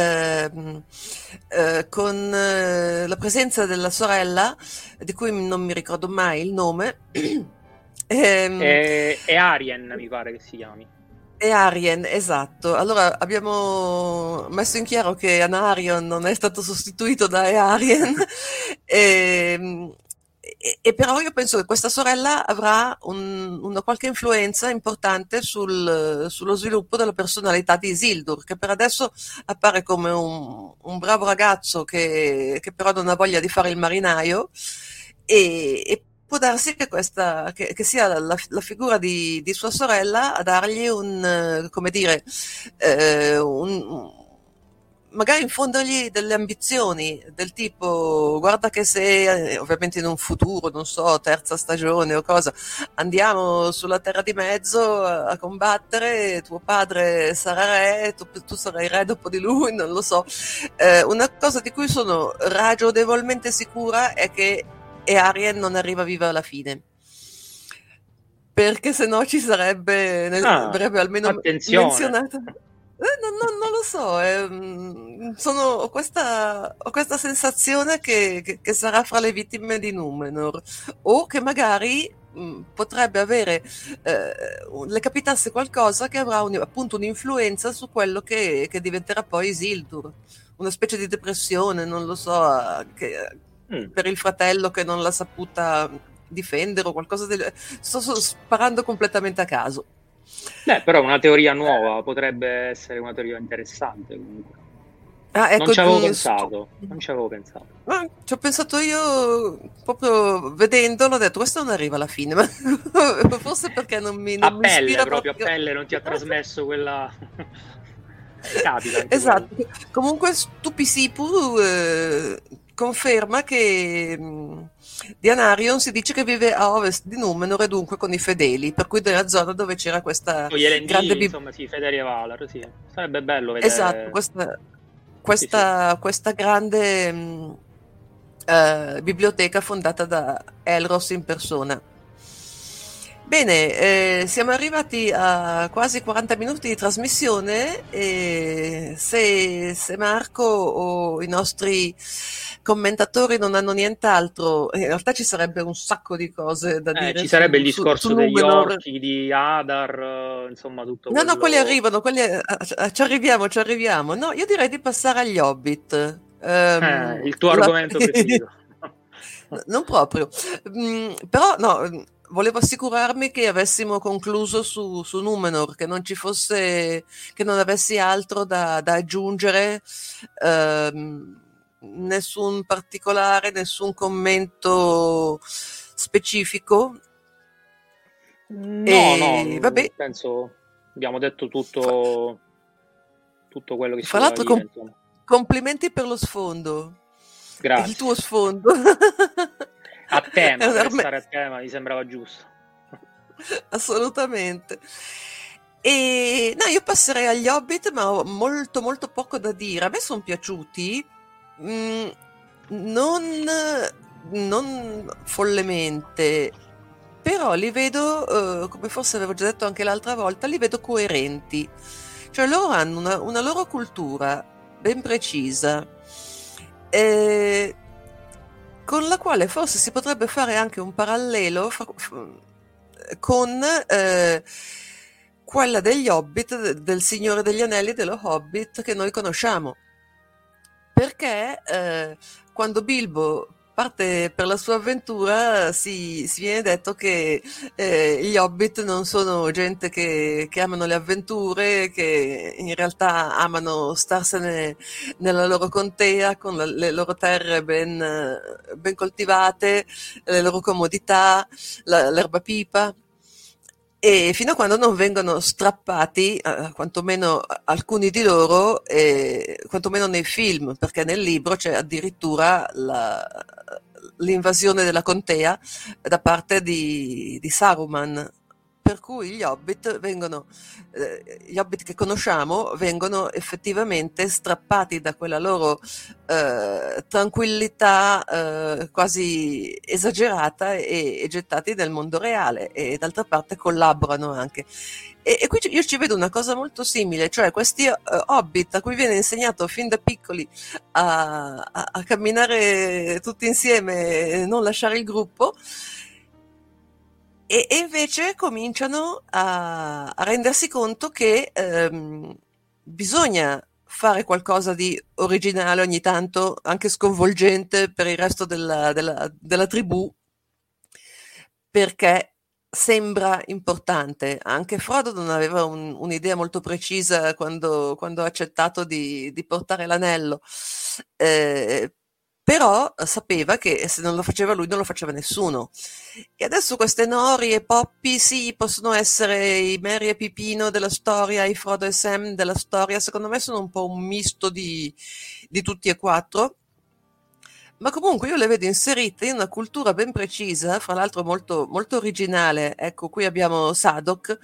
con la presenza della sorella, di cui non mi ricordo mai il nome, È Arien, mi pare che si chiami. e Arien, esatto. Allora abbiamo messo in chiaro che Anarion non è stato sostituito da Earien, e, e però io penso che questa sorella avrà una qualche influenza importante sullo sviluppo della personalità di Isildur, che per adesso appare come un bravo ragazzo che però non ha voglia di fare il marinaio, e può darsi che che sia la figura di sua sorella a dargli come dire, magari infondergli delle ambizioni del tipo: guarda che se ovviamente in un futuro, non so, terza stagione o cosa, andiamo sulla Terra di Mezzo a combattere, tuo padre sarà re, tu sarai re dopo di lui, non lo so. Una cosa di cui sono ragionevolmente sicura è che Arien non arriva viva alla fine, perché se no ci sarebbe, avrebbe almeno attenzione. menzionato. Non lo so, ho questa sensazione che sarà fra le vittime di Numenor, o che magari potrebbe avere, le capitasse qualcosa che avrà appunto un'influenza su quello che diventerà poi Isildur, una specie di depressione, non lo so, per il fratello che non l'ha saputa difendere o qualcosa del. Sto sparando completamente a caso. Però una teoria nuova, potrebbe essere una teoria interessante comunque. Ecco, non ci avevo pensato. Ci ho pensato io proprio vedendolo, ho detto questo non arriva alla fine, ma forse perché non mi ispira proprio. A pelle non ti ha trasmesso quella. Capita. Esatto. Comunque Stupisipu conferma che di Anarion si dice che vive a ovest di Numenor e dunque con i fedeli, per cui nella zona dove c'era questa grande insomma, sì, fedeli e Valar, sì. Sarebbe bello vedere. Esatto, questa grande biblioteca fondata da Elros in persona. Bene, siamo arrivati a quasi 40 minuti di trasmissione, e se Marco o i nostri commentatori non hanno nient'altro, in realtà ci sarebbe un sacco di cose da dire. Ci sarebbe il discorso degli orchi, di Adar, insomma tutto quello. No, quelli arrivano, ci arriviamo. No, io direi di passare agli Hobbit. Il tuo argomento preferito. Non proprio, però no, volevo assicurarmi che avessimo concluso su Numenor, che non ci fosse, che non avessi altro da aggiungere, nessun particolare, nessun commento specifico. No, vabbè. Penso abbiamo detto tutto quello che si Fra l'altro dire, insomma. Complimenti per lo sfondo. Grazie. Il tuo sfondo. A tema, restare a tema mi sembrava giusto. Assolutamente. E no, io passerei agli Hobbit, ma ho molto molto poco da dire. A me sono piaciuti, non follemente, però li vedo, come forse avevo già detto anche l'altra volta, li vedo coerenti. Cioè loro hanno una loro cultura ben precisa, con la quale forse si potrebbe fare anche un parallelo con quella degli Hobbit, del Signore degli Anelli, dello Hobbit che noi conosciamo. Perché quando Bilbo parte per la sua avventura si viene detto che gli Hobbit non sono gente che amano le avventure, che in realtà amano starsene nella loro contea con le loro terre ben coltivate, le loro comodità, l'erba pipa. E fino a quando non vengono strappati, quantomeno alcuni di loro, quantomeno nei film, perché nel libro c'è addirittura l'invasione della contea da parte di Saruman. per cui gli Hobbit che conosciamo vengono effettivamente strappati da quella loro tranquillità quasi esagerata e gettati nel mondo reale, e d'altra parte collaborano anche. E qui io ci vedo una cosa molto simile, cioè questi Hobbit a cui viene insegnato fin da piccoli a camminare tutti insieme e non lasciare il gruppo, e invece cominciano a rendersi conto che bisogna fare qualcosa di originale ogni tanto, anche sconvolgente per il resto della tribù, perché sembra importante. Anche Frodo non aveva un'idea molto precisa quando ha accettato di portare l'anello, però sapeva che se non lo faceva lui non lo faceva nessuno. E adesso queste Nori e Poppy sì, possono essere i Merry e Pipino della storia, i Frodo e Sam della storia, secondo me sono un po' un misto di tutti e quattro, ma comunque io le vedo inserite in una cultura ben precisa, fra l'altro molto, molto originale. Ecco, qui abbiamo Sadok,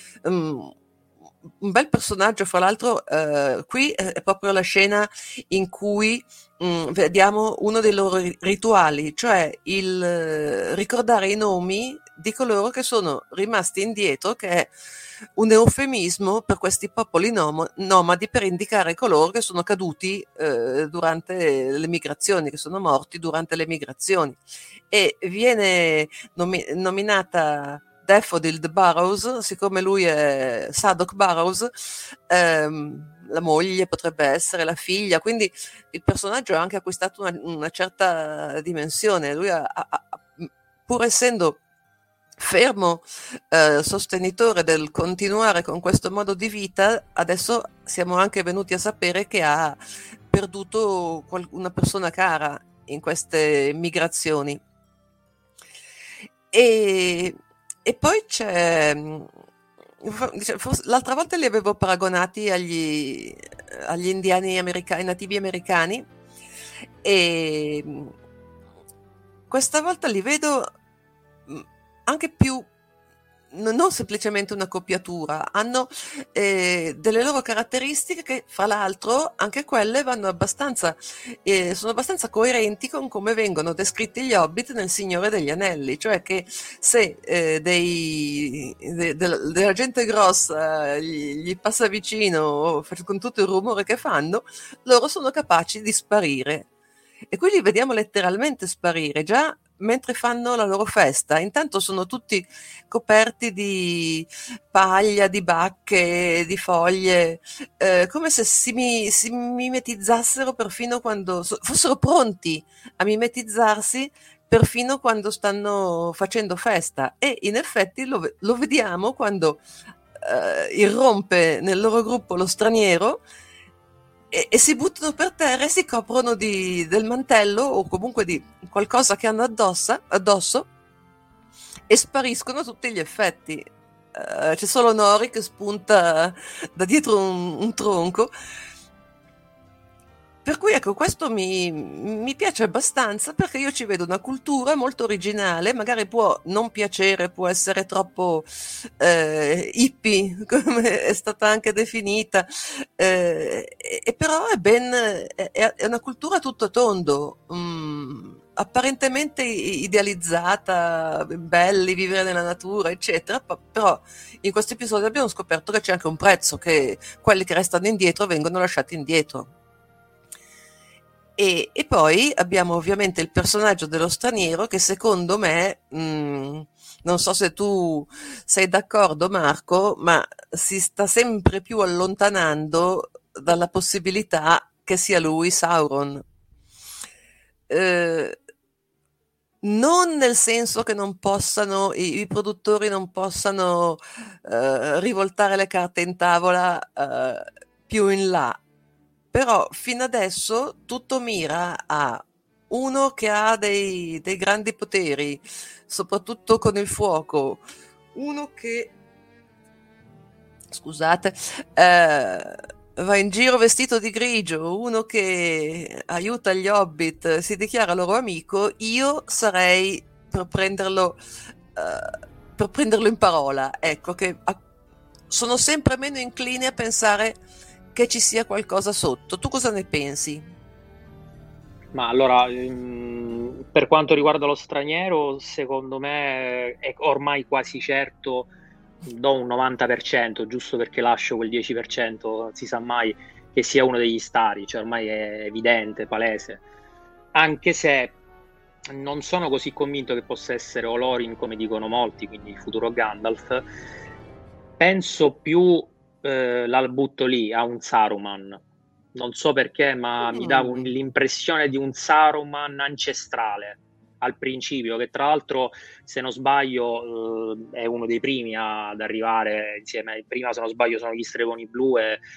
un bel personaggio, fra l'altro qui è proprio la scena in cui vediamo uno dei loro rituali, cioè il ricordare i nomi di coloro che sono rimasti indietro, che è un eufemismo per questi popoli nomadi per indicare coloro che sono caduti durante le migrazioni, che sono morti durante le migrazioni. E viene nominata Daffodil Burrows, siccome lui è Sadok Burrows, la moglie potrebbe essere la figlia, quindi il personaggio ha anche acquistato una certa dimensione. Lui pur essendo fermo sostenitore del continuare con questo modo di vita, adesso siamo anche venuti a sapere che ha perduto una persona cara in queste migrazioni. E poi c'è, l'altra volta li avevo paragonati agli indiani americani, nativi americani, e questa volta li vedo anche più, non semplicemente una copiatura, hanno delle loro caratteristiche che, fra l'altro, anche quelle vanno sono abbastanza coerenti con come vengono descritti gli Hobbit nel Signore degli Anelli, cioè che se della gente grossa gli passa vicino con tutto il rumore che fanno, loro sono capaci di sparire. E qui li vediamo letteralmente sparire, già mentre fanno la loro festa. Intanto sono tutti coperti di paglia, di bacche, di foglie, come se si mimetizzassero perfino quando fossero pronti a mimetizzarsi perfino quando stanno facendo festa. E in effetti lo vediamo quando irrompe nel loro gruppo lo straniero, e si buttano per terra e si coprono del mantello o comunque di qualcosa che hanno addosso, e spariscono a tutti gli effetti. C'è solo Nori che spunta da dietro un tronco. Per cui ecco, questo mi piace abbastanza, perché io ci vedo una cultura molto originale, magari può non piacere, può essere troppo hippie, come è stata anche definita, e però è una cultura tutto tondo, apparentemente idealizzata, belli, vivere nella natura, eccetera, però in questo episodio abbiamo scoperto che c'è anche un prezzo, che quelli che restano indietro vengono lasciati indietro. E poi abbiamo ovviamente il personaggio dello straniero, che secondo me, non so se tu sei d'accordo Marco, ma si sta sempre più allontanando dalla possibilità che sia lui Sauron. Non nel senso che non possano, i produttori non possano rivoltare le carte in tavola più in là, però fino adesso tutto mira a uno che ha dei grandi poteri, soprattutto con il fuoco, uno che, scusate, va in giro vestito di grigio, uno che aiuta gli Hobbit, si dichiara loro amico. Io sarei per per prenderlo in parola, ecco, che sono sempre meno incline a pensare che ci sia qualcosa sotto. Tu cosa ne pensi? Ma allora, per quanto riguarda lo straniero, secondo me è ormai quasi certo, do un 90%, giusto perché lascio quel 10%, non si sa mai, che sia uno degli stari, cioè ormai è evidente, palese. Anche se non sono così convinto che possa essere Olorin, come dicono molti, quindi il futuro Gandalf. Penso più, la butto lì, a un Saruman. Non so perché, ma mi dà l'impressione di un Saruman ancestrale al principio, che tra l'altro, se non sbaglio, è uno dei primi ad arrivare insieme. Prima, se non sbaglio, sono gli Stregoni Blu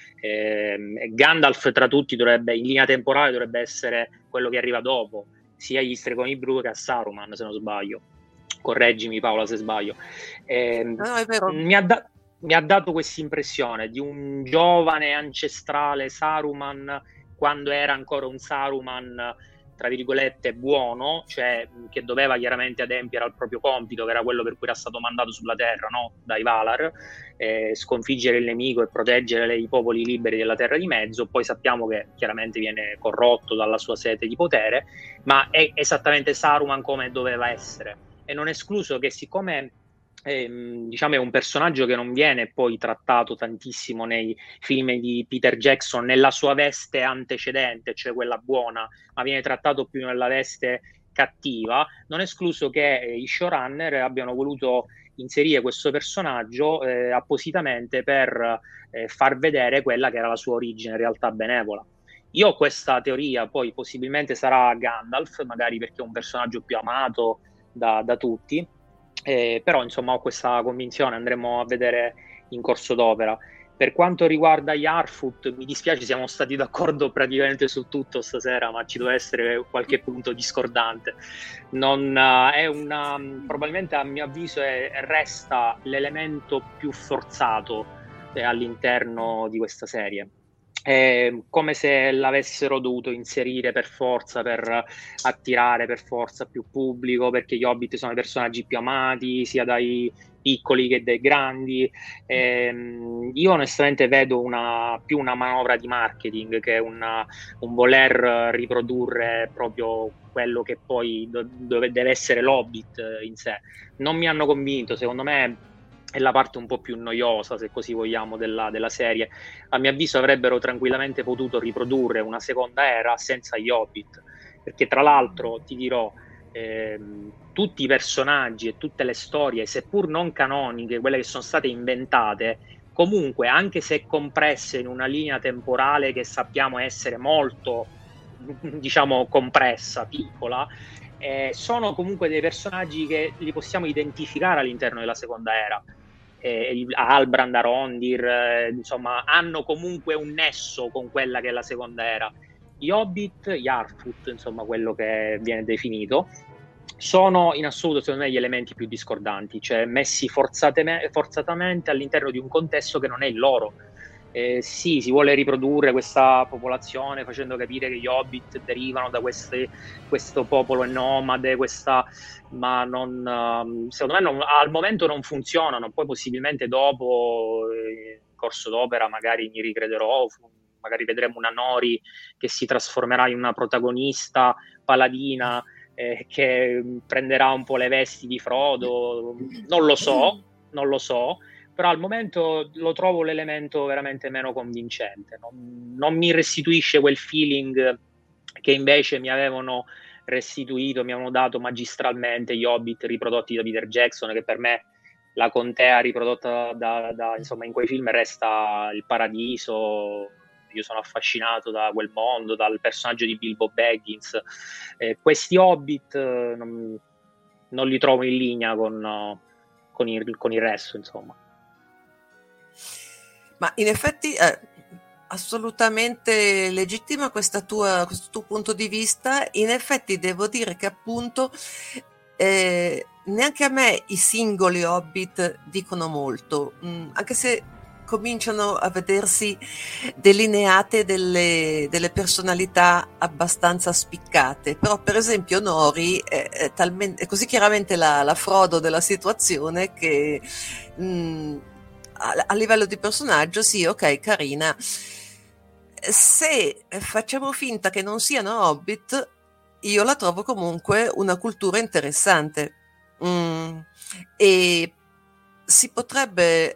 e Gandalf tra tutti dovrebbe, in linea temporale, dovrebbe essere quello che arriva dopo, sia agli Stregoni Blu che a Saruman, se non sbaglio. Correggimi Paola se sbaglio. No, è vero. Mi ha dato questa impressione di un giovane ancestrale Saruman, quando era ancora un Saruman tra virgolette buono, cioè che doveva chiaramente adempiere al proprio compito, che era quello per cui era stato mandato sulla terra, no? Dai Valar, sconfiggere il nemico e proteggere i popoli liberi della Terra di Mezzo. Poi sappiamo che chiaramente viene corrotto dalla sua sete di potere, ma è esattamente Saruman come doveva essere. E non è escluso che, siccome diciamo è un personaggio che non viene poi trattato tantissimo nei film di Peter Jackson nella sua veste antecedente, cioè quella buona, ma viene trattato più nella veste cattiva, non è escluso che i showrunner abbiano voluto inserire questo personaggio appositamente per far vedere quella che era la sua origine in realtà benevola. Io ho questa teoria, poi possibilmente sarà Gandalf, magari perché è un personaggio più amato da tutti, però insomma ho questa convinzione, andremo a vedere in corso d'opera. Per quanto riguarda Yarfoot, mi dispiace, siamo stati d'accordo praticamente su tutto stasera, ma ci deve essere qualche punto discordante. Probabilmente a mio avviso resta l'elemento più forzato all'interno di questa serie. È come se l'avessero dovuto inserire per forza, per attirare per forza più pubblico, perché gli Hobbit sono i personaggi più amati sia dai piccoli che dai grandi. Io onestamente vedo più una manovra di marketing che un voler riprodurre proprio quello che poi deve essere l'Hobbit in sé. Non mi hanno convinto, secondo me è la parte un po' più noiosa, se così vogliamo, della serie. A mio avviso avrebbero tranquillamente potuto riprodurre una seconda era senza gli Hobbit, perché tra l'altro ti dirò, tutti i personaggi e tutte le storie, seppur non canoniche, quelle che sono state inventate, comunque, anche se compresse in una linea temporale che sappiamo essere molto, diciamo, compressa, piccola, sono comunque dei personaggi che li possiamo identificare all'interno della seconda era. Halbrand, Arondir, insomma, hanno comunque un nesso con quella che è la seconda era. Gli Hobbit, Yarfoot, insomma, quello che viene definito, sono in assoluto, secondo me, gli elementi più discordanti, cioè messi forzatamente all'interno di un contesto che non è il loro. Sì, si vuole riprodurre questa popolazione facendo capire che gli Hobbit derivano da questo popolo nomade, ma secondo me al momento non funzionano. Poi possibilmente dopo, in corso d'opera, magari mi ricrederò, magari vedremo una Nori che si trasformerà in una protagonista paladina, che prenderà un po' le vesti di Frodo, non lo so, però al momento lo trovo l'elemento veramente meno convincente, non mi restituisce quel feeling che invece mi avevano restituito, mi avevano dato magistralmente gli Hobbit riprodotti da Peter Jackson, che per me la contea riprodotta insomma, in quei film resta il paradiso. Io sono affascinato da quel mondo, dal personaggio di Bilbo Baggins. Questi Hobbit non li trovo in linea con il resto, insomma. Ma in effetti è assolutamente legittima questo tuo punto di vista. In effetti devo dire che appunto neanche a me i singoli Hobbit dicono molto, anche se cominciano a vedersi delineate delle personalità abbastanza spiccate. Però per esempio Nori è così chiaramente la Frodo della situazione che a livello di personaggio sì, ok, carina. Se facciamo finta che non siano Hobbit, io la trovo comunque una cultura interessante. E si potrebbe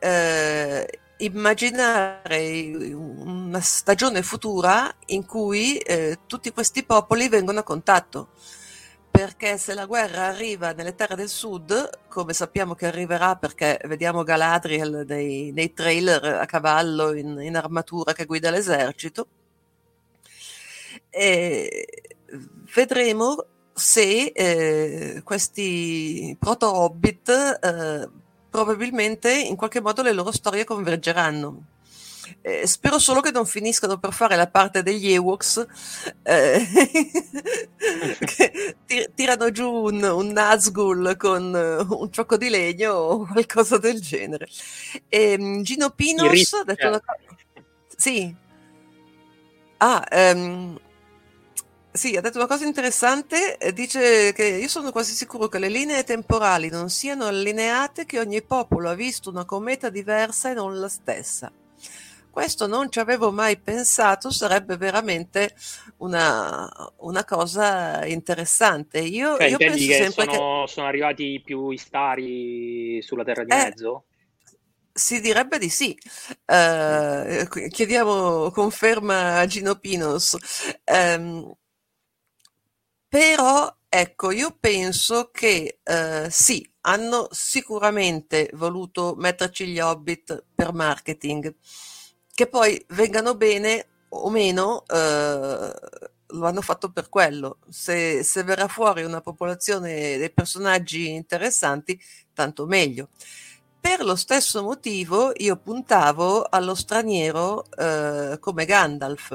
immaginare una stagione futura in cui tutti questi popoli vengono a contatto, perché se la guerra arriva nelle terre del sud, come sappiamo che arriverà perché vediamo Galadriel nei trailer a cavallo in armatura che guida l'esercito, vedremo se questi proto-hobbit probabilmente in qualche modo le loro storie convergeranno. Spero solo che non finiscano per fare la parte degli Ewoks che tirano giù un Nazgul con un ciocco di legno o qualcosa del genere. Gino Pinos ha detto una cosa. Sì. Sì, ha detto una cosa interessante, dice che io sono quasi sicuro che le linee temporali non siano allineate, che ogni popolo ha visto una cometa diversa e non la stessa. Questo non ci avevo mai pensato, sarebbe veramente una cosa interessante. Io penso che sempre sono arrivati più Istari sulla Terra di Mezzo? Si direbbe di sì. Chiediamo conferma a Gino Pinos. Però ecco, io penso che sì, hanno sicuramente voluto metterci gli Hobbit per marketing, che poi vengano bene o meno, lo hanno fatto per quello. Se verrà fuori una popolazione dei personaggi interessanti, tanto meglio. Per lo stesso motivo io puntavo allo straniero come Gandalf.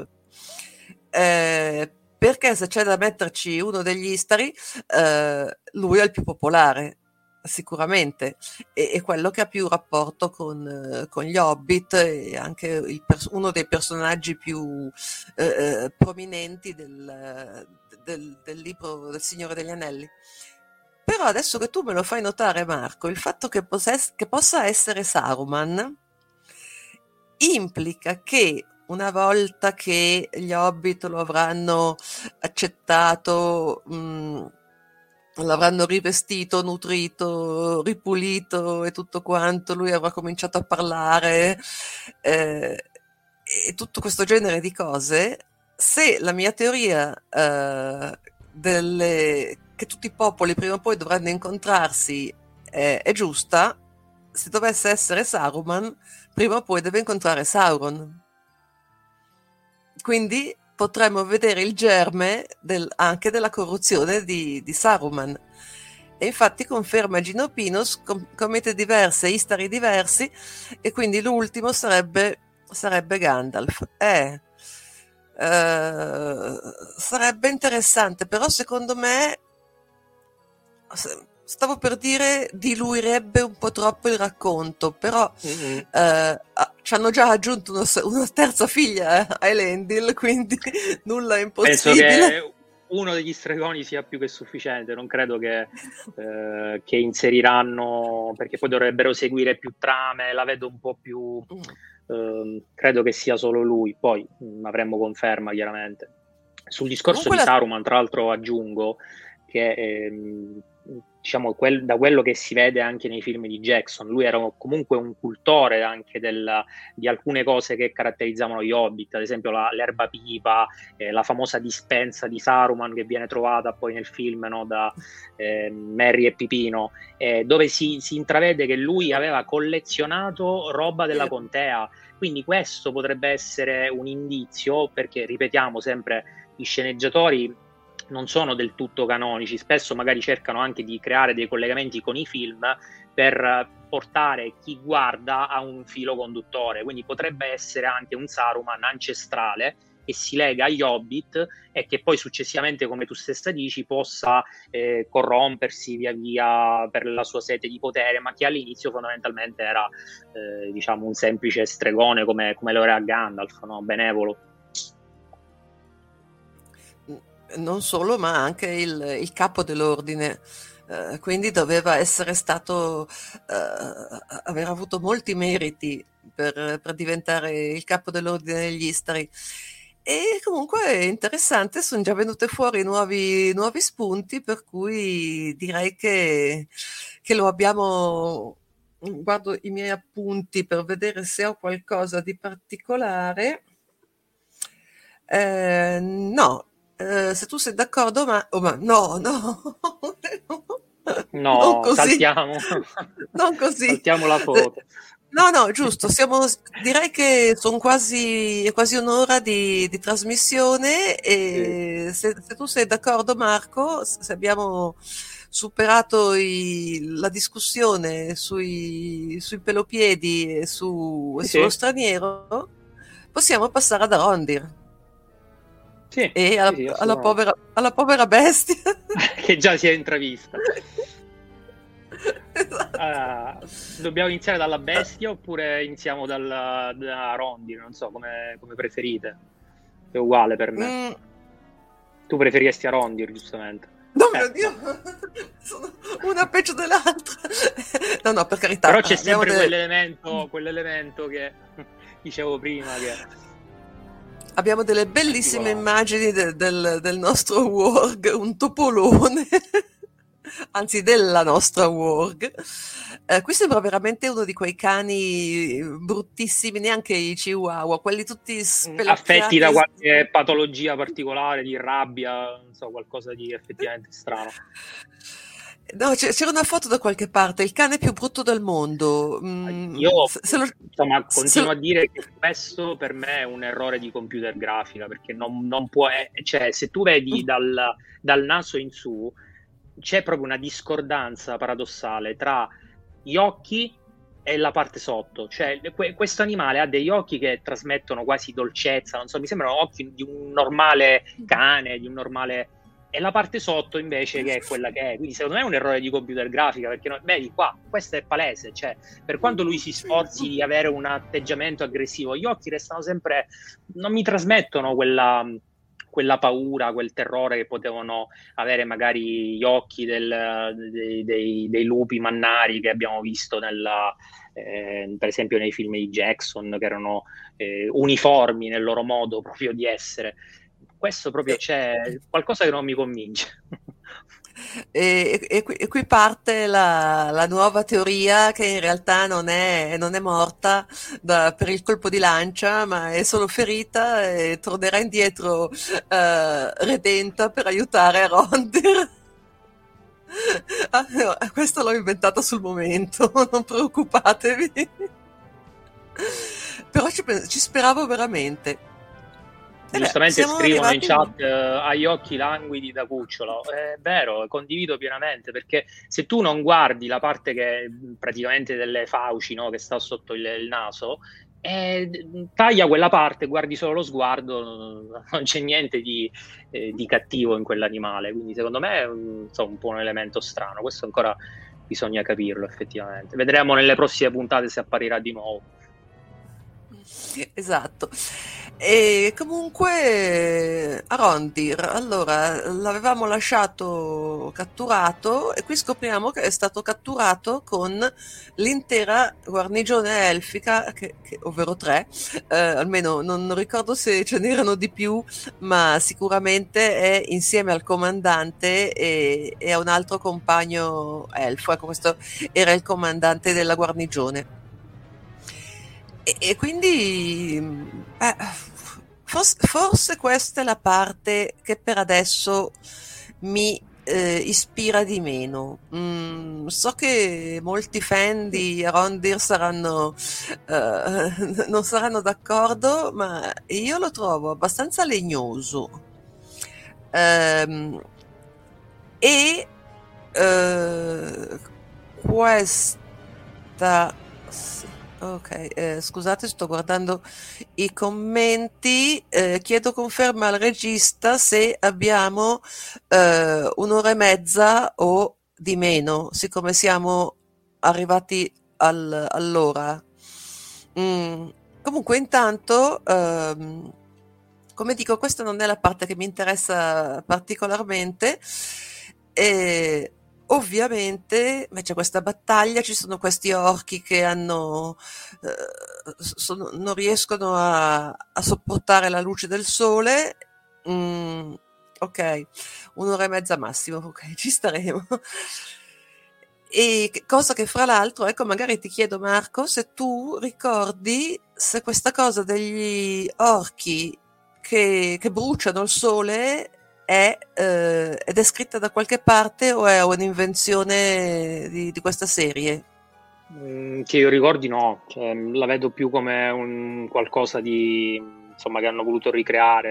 Perché se c'è da metterci uno degli Istari, lui è il più popolare, sicuramente, e quello che ha più rapporto con gli Hobbit e anche uno dei personaggi più prominenti del libro del Signore degli Anelli. Però adesso che tu me lo fai notare, Marco, il fatto che possa essere Saruman implica che una volta che gli Hobbit lo avranno accettato, l'avranno rivestito, nutrito, ripulito e tutto quanto, lui avrà cominciato a parlare e tutto questo genere di cose, se la mia teoria che tutti i popoli prima o poi dovranno incontrarsi è giusta, se dovesse essere Saruman, prima o poi deve incontrare Sauron. Quindi potremmo vedere il germe anche della corruzione di Saruman. E infatti conferma Gino Pinos, comete diverse, Istari diversi, e quindi l'ultimo sarebbe Gandalf. Sarebbe interessante, però secondo me stavo per dire diluirebbe un po' troppo il racconto, però ci hanno già aggiunto una terza figlia a Elendil, quindi nulla è impossibile. Penso che uno degli stregoni sia più che sufficiente, non credo che inseriranno, perché poi dovrebbero seguire più trame, la vedo un po' più credo che sia solo lui, poi avremmo conferma chiaramente. Sul discorso di Saruman, tra l'altro, aggiungo che diciamo da quello che si vede anche nei film di Jackson, lui era comunque un cultore anche di alcune cose che caratterizzavano gli Hobbit, ad esempio l'erba pipa, la famosa dispensa di Saruman che viene trovata poi nel film, no, da Merry e Pipino, dove si intravede che lui aveva collezionato roba della contea, quindi questo potrebbe essere un indizio, perché ripetiamo sempre, gli sceneggiatori non sono del tutto canonici, spesso magari cercano anche di creare dei collegamenti con i film per portare chi guarda a un filo conduttore, quindi potrebbe essere anche un Saruman ancestrale che si lega agli Hobbit e che poi successivamente, come tu stessa dici, possa corrompersi via via per la sua sete di potere, ma che all'inizio fondamentalmente era diciamo un semplice stregone come lo era Gandalf, no? Benevolo. Non solo, ma anche il capo dell'ordine. Quindi doveva essere stato, aver avuto molti meriti per diventare il capo dell'ordine degli Istari. E comunque è interessante, sono già venute fuori nuovi spunti, per cui direi che lo abbiamo. Guardo i miei appunti per vedere se ho qualcosa di particolare. No. Se tu sei d'accordo, ma no, non così. Saltiamo. Non così. Saltiamo la foto. No, giusto, direi che sono quasi un'ora di trasmissione, e se tu sei d'accordo, Marco, se abbiamo superato la discussione sui pelopiedi e sullo straniero, possiamo passare ad Arondir. Sì, e alla povera bestia che già si è intravista. Esatto. Dobbiamo iniziare dalla bestia oppure iniziamo da Arondir? Non so, come preferite. È uguale per me. Tu preferiresti Arondir, giustamente. No, mio Dio, sono una peggio dell'altra. No, per carità. Però c'è sempre quell'elemento che dicevo prima, che abbiamo delle bellissime immagini del nostro warg, un topolone, anzi della nostra warg. Qui sembra veramente uno di quei cani bruttissimi, neanche i chihuahua, quelli tutti spelacchiati. Affetti da qualche patologia particolare, di rabbia, non so, qualcosa di effettivamente strano. No, c'era una foto da qualche parte, il cane più brutto del mondo. Io continuo a dire che questo per me è un errore di computer grafica, perché non può, cioè se tu vedi dal naso in su c'è proprio una discordanza paradossale tra gli occhi e la parte sotto, cioè questo animale ha degli occhi che trasmettono quasi dolcezza, non so, mi sembrano occhi di un normale cane, di un normale, e la parte sotto invece che è quella che è. Quindi secondo me è un errore di computer grafica, perché vedi qua, questo è palese, cioè per quanto lui si sforzi di avere un atteggiamento aggressivo, gli occhi restano sempre, non mi trasmettono quella paura, quel terrore che potevano avere magari gli occhi dei lupi mannari che abbiamo visto per esempio nei film di Jackson, che erano uniformi nel loro modo proprio di essere. Questo proprio c'è qualcosa che non mi convince. E qui parte la nuova teoria, che in realtà non è morta per il colpo di lancia, ma è solo ferita e tornerà indietro redenta per aiutare Arondir. Questo l'ho inventata sul momento, non preoccupatevi. Però ci speravo veramente. Giustamente scrivono in chat agli occhi languidi da cucciolo. È vero, condivido pienamente, perché se tu non guardi la parte che praticamente delle fauci, no, che sta sotto il naso, taglia quella parte, guardi solo lo sguardo, non c'è niente di cattivo in quell'animale, quindi secondo me è un po' un elemento strano. Questo ancora bisogna capirlo effettivamente. Vedremo nelle prossime puntate se apparirà di nuovo. Esatto. E comunque Arondir, allora, l'avevamo lasciato catturato, e qui scopriamo che è stato catturato con l'intera guarnigione elfica, ovvero 3, almeno non ricordo se ce n'erano di più, ma sicuramente è insieme al comandante e a un altro compagno elfo. Ecco, questo era il comandante della guarnigione. E quindi forse questa è la parte che per adesso mi ispira di meno. So che molti fan di Arondir non saranno d'accordo, ma io lo trovo abbastanza legnoso. Questa Ok, scusate, sto guardando i commenti. Chiedo conferma al regista se abbiamo un'ora e mezza o di meno, siccome siamo arrivati all'ora. Mm, Comunque, intanto, come dico, questa non è la parte che mi interessa particolarmente. E ovviamente c'è questa battaglia, ci sono questi orchi che hanno, non riescono a sopportare la luce del sole. Mm, ok, un'ora e mezza massimo, ok, ci staremo. E cosa che fra l'altro, ecco, magari ti chiedo Marco, se tu ricordi se questa cosa degli orchi che bruciano il sole è descritta da qualche parte o è un'invenzione di questa serie? Che io ricordi no, cioè, la vedo più come un qualcosa di, insomma, che hanno voluto ricreare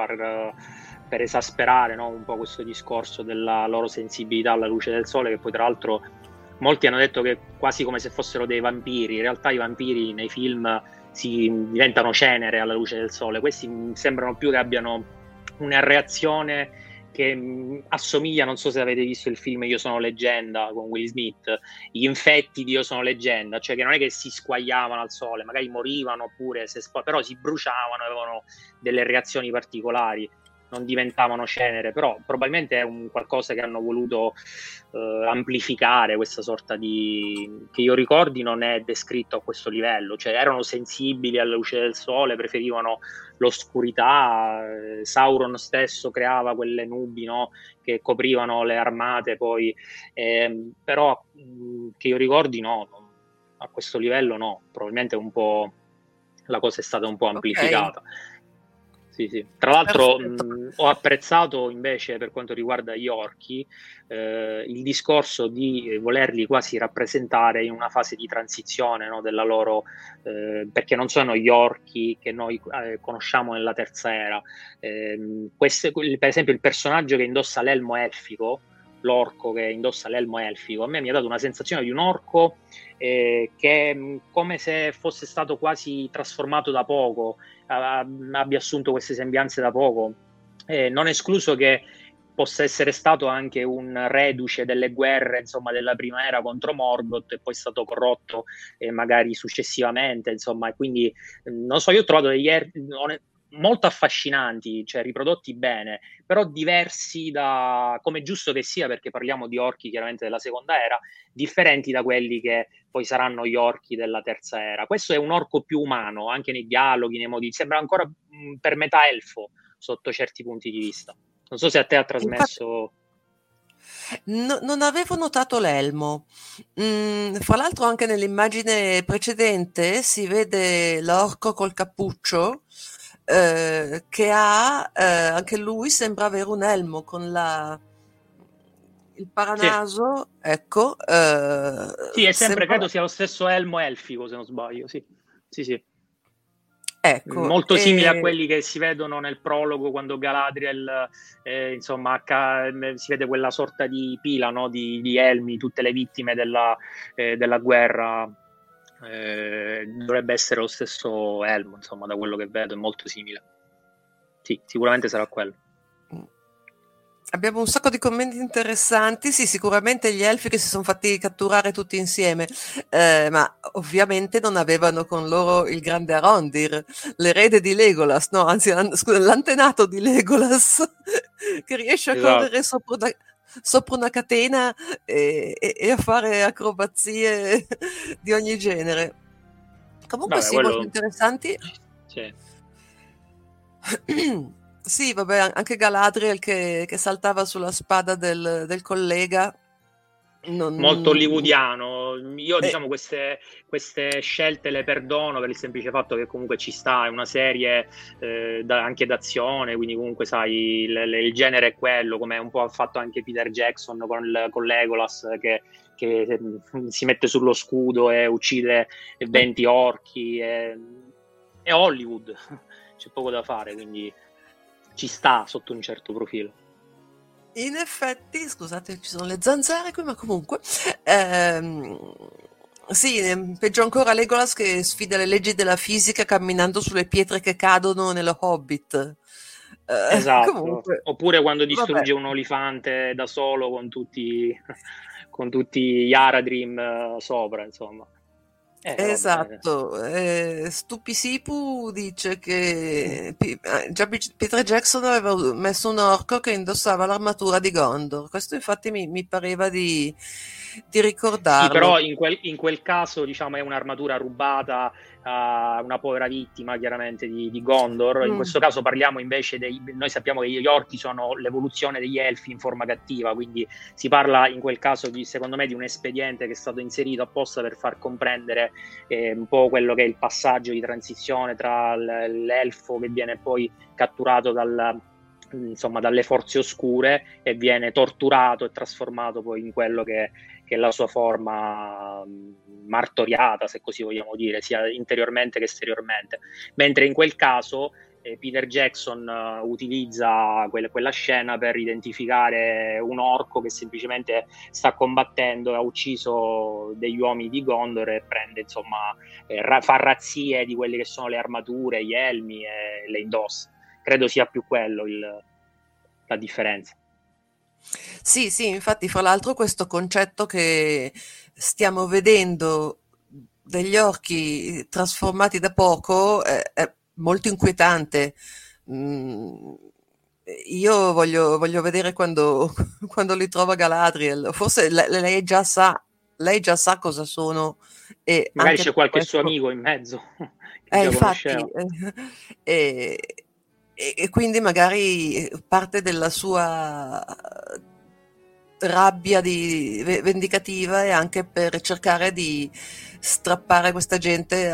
per esasperare, no, un po' questo discorso della loro sensibilità alla luce del sole, che poi tra l'altro molti hanno detto che quasi come se fossero dei vampiri. In realtà i vampiri nei film diventano cenere alla luce del sole, questi sembrano più che abbiano una reazione che assomiglia, non so se avete visto il film Io sono leggenda con Will Smith, gli infetti di Io sono leggenda, cioè che non è che si squagliavano al sole, magari morivano oppure però si bruciavano, avevano delle reazioni particolari, non diventavano cenere, però probabilmente è un qualcosa che hanno voluto amplificare, questa sorta di, che io ricordi non è descritto a questo livello, cioè erano sensibili alla luce del sole, preferivano l'oscurità. Sauron stesso creava quelle nubi, no, che coprivano le armate poi, però che io ricordi no, a questo livello no, probabilmente un po' la cosa è stata un po' amplificata. Ok. Sì, sì. Tra l'altro Perfetto. ho apprezzato invece per quanto riguarda gli orchi il discorso di volerli quasi rappresentare in una fase di transizione, no, della loro, perché non sono gli orchi che noi conosciamo nella terza era. Per esempio il personaggio che indossa l'elmo elfico, l'orco che indossa l'elmo elfico, a me mi ha dato una sensazione di un orco che come se fosse stato quasi trasformato da poco, abbia assunto queste sembianze da poco. Non escluso che possa essere stato anche un reduce delle guerre, insomma, della prima era contro Morgoth e poi è stato corrotto magari successivamente, insomma, e quindi non so, io ho trovato degli molto affascinanti, cioè riprodotti bene, però diversi da, come giusto che sia, perché parliamo di orchi chiaramente della seconda era, differenti da quelli che poi saranno gli orchi della terza era. Questo è un orco più umano, anche nei dialoghi, nei modi, sembra ancora per metà elfo sotto certi punti di vista. Non so se a te ha Infatti, trasmesso. non avevo notato l'elmo. Fra l'altro anche nell'immagine precedente si vede l'orco col cappuccio, che ha, anche lui sembra avere un elmo con il Sì, paranaso, ecco, sì, è sempre, sembra, credo sia lo stesso elmo elfico, se non sbaglio, sì. Sì, sì. ecco, Molto simile a quelli che si vedono nel prologo quando Galadriel, insomma, si vede quella sorta di pila, no, di elmi, tutte le vittime della guerra. Dovrebbe essere lo stesso elmo, insomma, da quello che vedo, è molto simile. Sì, sicuramente sarà quello. Abbiamo un sacco di commenti interessanti. Sì, sicuramente gli elfi che si sono fatti catturare tutti insieme, ma ovviamente non avevano con loro il grande Arondir, l'erede di Legolas, no, anzi, scusa, l'antenato di Legolas, che riesce a Esatto. correre sopra una catena e a fare acrobazie di ogni genere. Comunque Vabbè, sì, molto quello. interessanti. Sì. Sì, vabbè, anche Galadriel che saltava sulla spada del collega. Molto Non, hollywoodiano. Io, eh, diciamo, queste scelte le perdono per il semplice fatto che comunque ci sta, è una serie anche d'azione, quindi comunque sai, il genere è quello, come un po' ha fatto anche Peter Jackson con Legolas, che si mette sullo scudo e uccide 20 orchi. È Hollywood, c'è poco da fare, quindi ci sta sotto un certo profilo. in effetti, scusate, ci sono le zanzare qui, ma comunque, ehm, Sì, peggio ancora Legolas che sfida le leggi della fisica camminando sulle pietre che cadono nello Hobbit. Esatto. Comunque, Oppure quando vabbè. distrugge un olifante da solo con tutti, con tutti gli Aradrim sopra, insomma. Vabbè. Esatto, Stupisipu dice che già Peter Jackson aveva messo un orco che indossava l'armatura di Gondor. Questo infatti mi pareva di Sì, ricordarlo. però in quel caso, diciamo, è un'armatura rubata a una povera vittima, chiaramente, di Gondor. In Mm. questo caso parliamo invece noi sappiamo che gli orchi sono l'evoluzione degli elfi in forma cattiva, quindi si parla in quel caso, secondo me, di un espediente che è stato inserito apposta per far comprendere un po' quello che è il passaggio di transizione tra l'elfo che viene poi catturato dalle forze oscure e viene torturato e trasformato poi in quello che è la sua forma martoriata, se così vogliamo dire, sia interiormente che esteriormente. Mentre in quel caso Peter Jackson utilizza quella scena per identificare un orco che semplicemente sta combattendo, ha ucciso degli uomini di Gondor e prende, insomma, fa razzie di quelle che sono le armature, gli elmi e le indossa. Credo sia più quello la differenza. Sì, sì, infatti, fra l'altro questo concetto che stiamo vedendo degli orchi trasformati da poco è molto inquietante. Mm, io voglio vedere quando, quando li trova Galadriel. Forse lei già sa cosa sono e Magari anche c'è per qualche suo questo. amico in mezzo che già Infatti, conosceva. e, e quindi magari parte della sua rabbia vendicativa è anche per cercare di strappare questa gente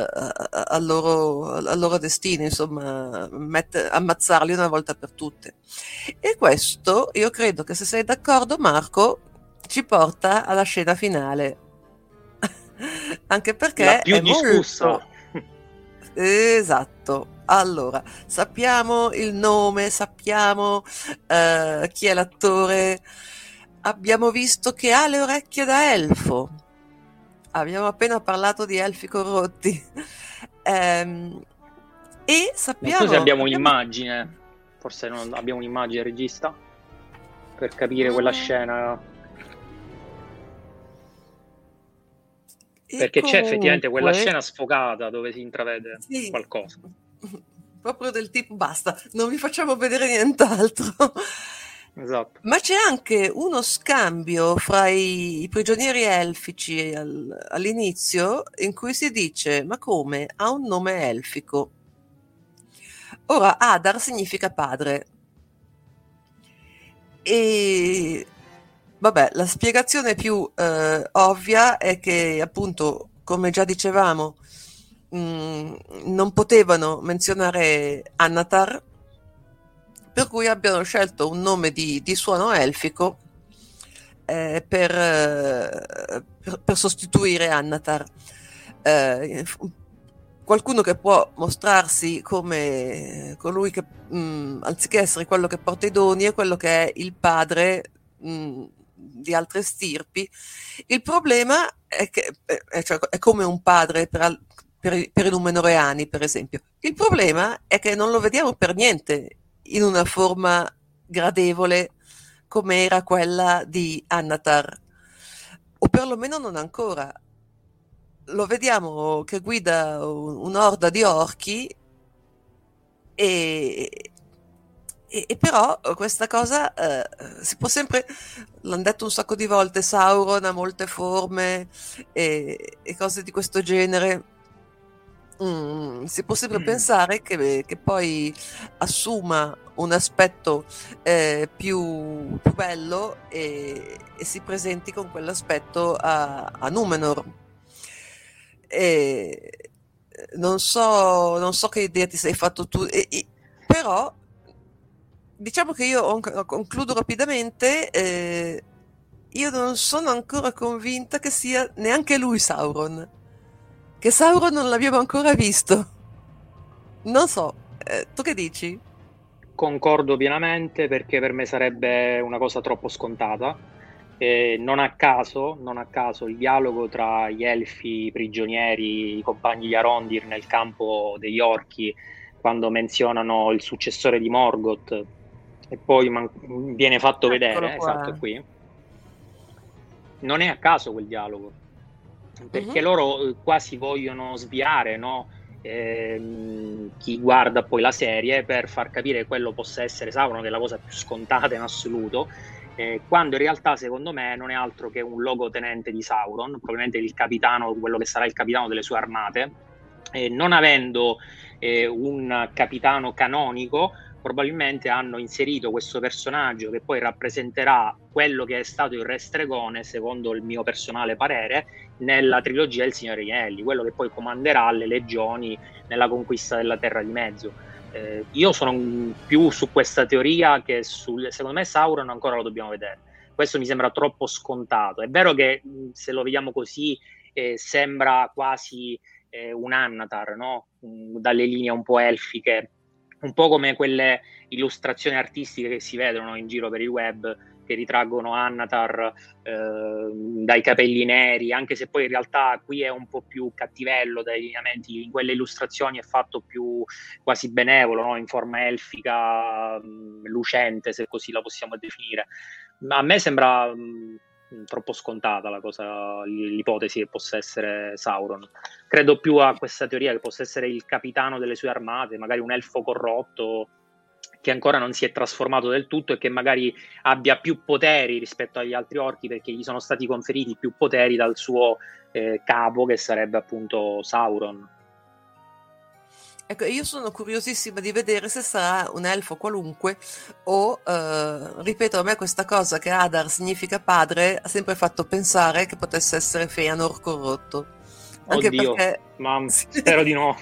al loro destino, insomma, ammazzarli una volta per tutte. E questo, io credo che se sei d'accordo, Marco, ci porta alla scena finale. Anche La perché più è discussa. molto. Esatto. Allora, sappiamo il nome, sappiamo chi è l'attore, abbiamo visto che ha le orecchie da elfo. Abbiamo appena parlato di elfi corrotti. E Non so se sappiamo. abbiamo un'immagine, forse non abbiamo un'immagine regista per capire quella Mm, scena. e Perché c'è effettivamente quella comunque, scena sfocata dove si intravede sì, qualcosa. proprio del tipo basta, non vi facciamo vedere nient'altro. Esatto. Ma c'è anche uno scambio fra i prigionieri elfici all'inizio in cui si dice: ma come? Ha un nome elfico. Ora, Adar significa padre. E vabbè, la spiegazione più ovvia è che, appunto, come già dicevamo, non potevano menzionare Annatar, per cui abbiano scelto un nome di suono elfico per sostituire Annatar. Qualcuno che può mostrarsi come colui che, anziché essere quello che porta i doni, è quello che è il padre di altre stirpi. Il problema è che cioè, è come un padre per i Numenoreani, per esempio. Il problema è che non lo vediamo per niente in una forma gradevole come era quella di Annatar, o perlomeno non ancora. Lo vediamo che guida un'orda di orchi e, e però questa cosa si può sempre, l'hanno detto un sacco di volte, Sauron ha molte forme e cose di questo genere. Si può sempre pensare che poi assuma un aspetto più bello e si presenti con quell'aspetto a Numenor. E, non so che idea ti sei fatto tu, però diciamo che io concludo rapidamente. Io non sono ancora convinta che sia neanche lui Sauron. Che Sauron non l'abbiamo ancora visto. Non so, tu che dici? Concordo pienamente perché per me sarebbe una cosa troppo scontata Non a caso il dialogo tra gli elfi prigionieri, i compagni di Arondir nel campo degli orchi, quando menzionano il successore di Morgoth e poi viene fatto vedere, esatto, qui. Non è a caso quel dialogo, perché loro quasi vogliono sviare, no? Chi guarda poi la serie, per far capire che quello possa essere Sauron, che è la cosa più scontata in assoluto, quando in realtà secondo me non è altro che un logotenente di Sauron, probabilmente il capitano, quello che sarà il capitano delle sue armate, non avendo un capitano canonico, probabilmente hanno inserito questo personaggio che poi rappresenterà quello che è stato il Re Stregone, secondo il mio personale parere, nella trilogia del Signore degli Anelli, quello che poi comanderà le legioni nella conquista della Terra di Mezzo. Io sono più su questa teoria che secondo me Sauron ancora lo dobbiamo vedere. Questo mi sembra troppo scontato. È vero che se lo vediamo così sembra quasi un Annatar, no? Dalle linee un po' elfiche, un po' come quelle illustrazioni artistiche che si vedono in giro per il web, che ritraggono Annatar dai capelli neri, anche se poi in realtà qui è un po' più cattivello dai lineamenti, in quelle illustrazioni è fatto più quasi benevolo, no? In forma elfica, lucente, se così la possiamo definire. Ma a me sembra troppo scontata la cosa, l'ipotesi che possa essere Sauron. Credo più a questa teoria che possa essere il capitano delle sue armate, magari un elfo corrotto che ancora non si è trasformato del tutto e che magari abbia più poteri rispetto agli altri orchi, perché gli sono stati conferiti più poteri dal suo capo, che sarebbe appunto Sauron. Ecco, io sono curiosissima di vedere se sarà un elfo qualunque o, ripeto, a me questa cosa che Adar significa padre ha sempre fatto pensare che potesse essere Feanor corrotto. Anche Oddio, perché... ma spero di no.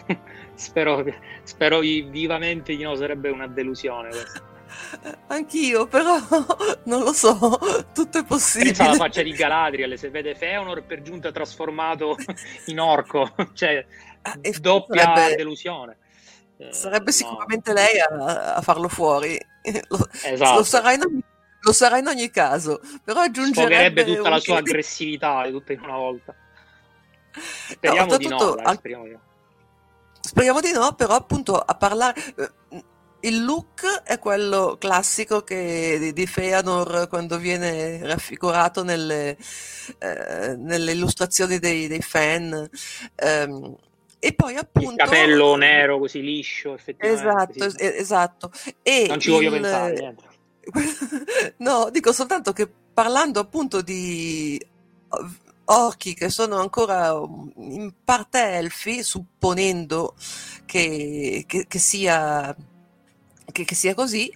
spero vivamente di no, sarebbe una delusione questa. Anch'io, però non lo so, tutto è possibile. Pensa alla faccia di Galadriel, se vede Feanor per giunta trasformato in orco, cioè doppia delusione. Sarebbe sicuramente lei a farlo fuori. Esatto. Lo sarà in ogni caso, però aggiungerebbe tutta la sua aggressività tutta in una volta. Speriamo di no. Speriamo di no, però appunto a parlare... Il look è quello classico di Feanor quando viene raffigurato nelle illustrazioni dei fan. E poi appunto... Il capello nero così liscio, effettivamente. Esatto. E non ci voglio pensare, niente. No, dico soltanto che parlando appunto di orchi che sono ancora in parte elfi, supponendo che sia così,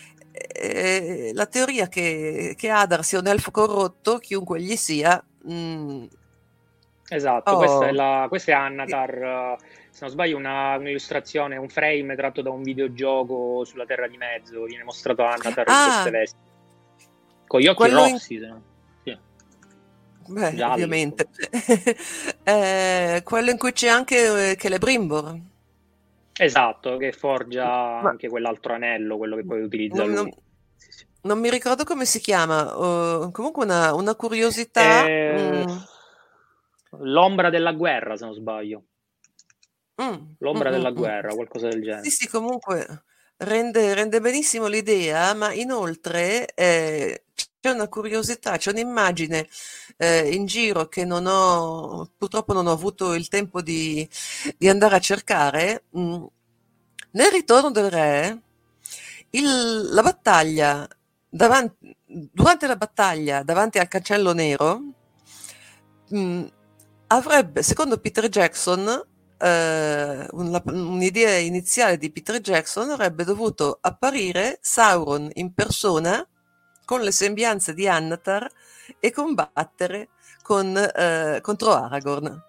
la teoria che Adar sia un elfo corrotto, chiunque gli sia... Esatto, questa è Annatar, se non sbaglio un'illustrazione, un frame tratto da un videogioco sulla Terra di Mezzo, viene mostrato Annatar in queste vesti, con gli occhi rossi. Beh, gialli, ovviamente. Quello in cui c'è anche Celebrimbor. Esatto, che forgia anche quell'altro anello, quello che poi utilizza lui. Non mi ricordo come si chiama, comunque una curiosità. L'ombra della guerra, se non sbaglio. L'ombra della guerra, qualcosa del genere. Sì, comunque rende benissimo l'idea, ma inoltre c'è una curiosità, c'è un'immagine in giro che purtroppo non ho avuto il tempo di andare a cercare. Nel Ritorno del Re, la battaglia durante la battaglia davanti al Cancello Nero avrebbe, secondo Peter Jackson, un'idea iniziale di Peter Jackson, avrebbe dovuto apparire Sauron in persona con le sembianze di Annatar e contro Aragorn.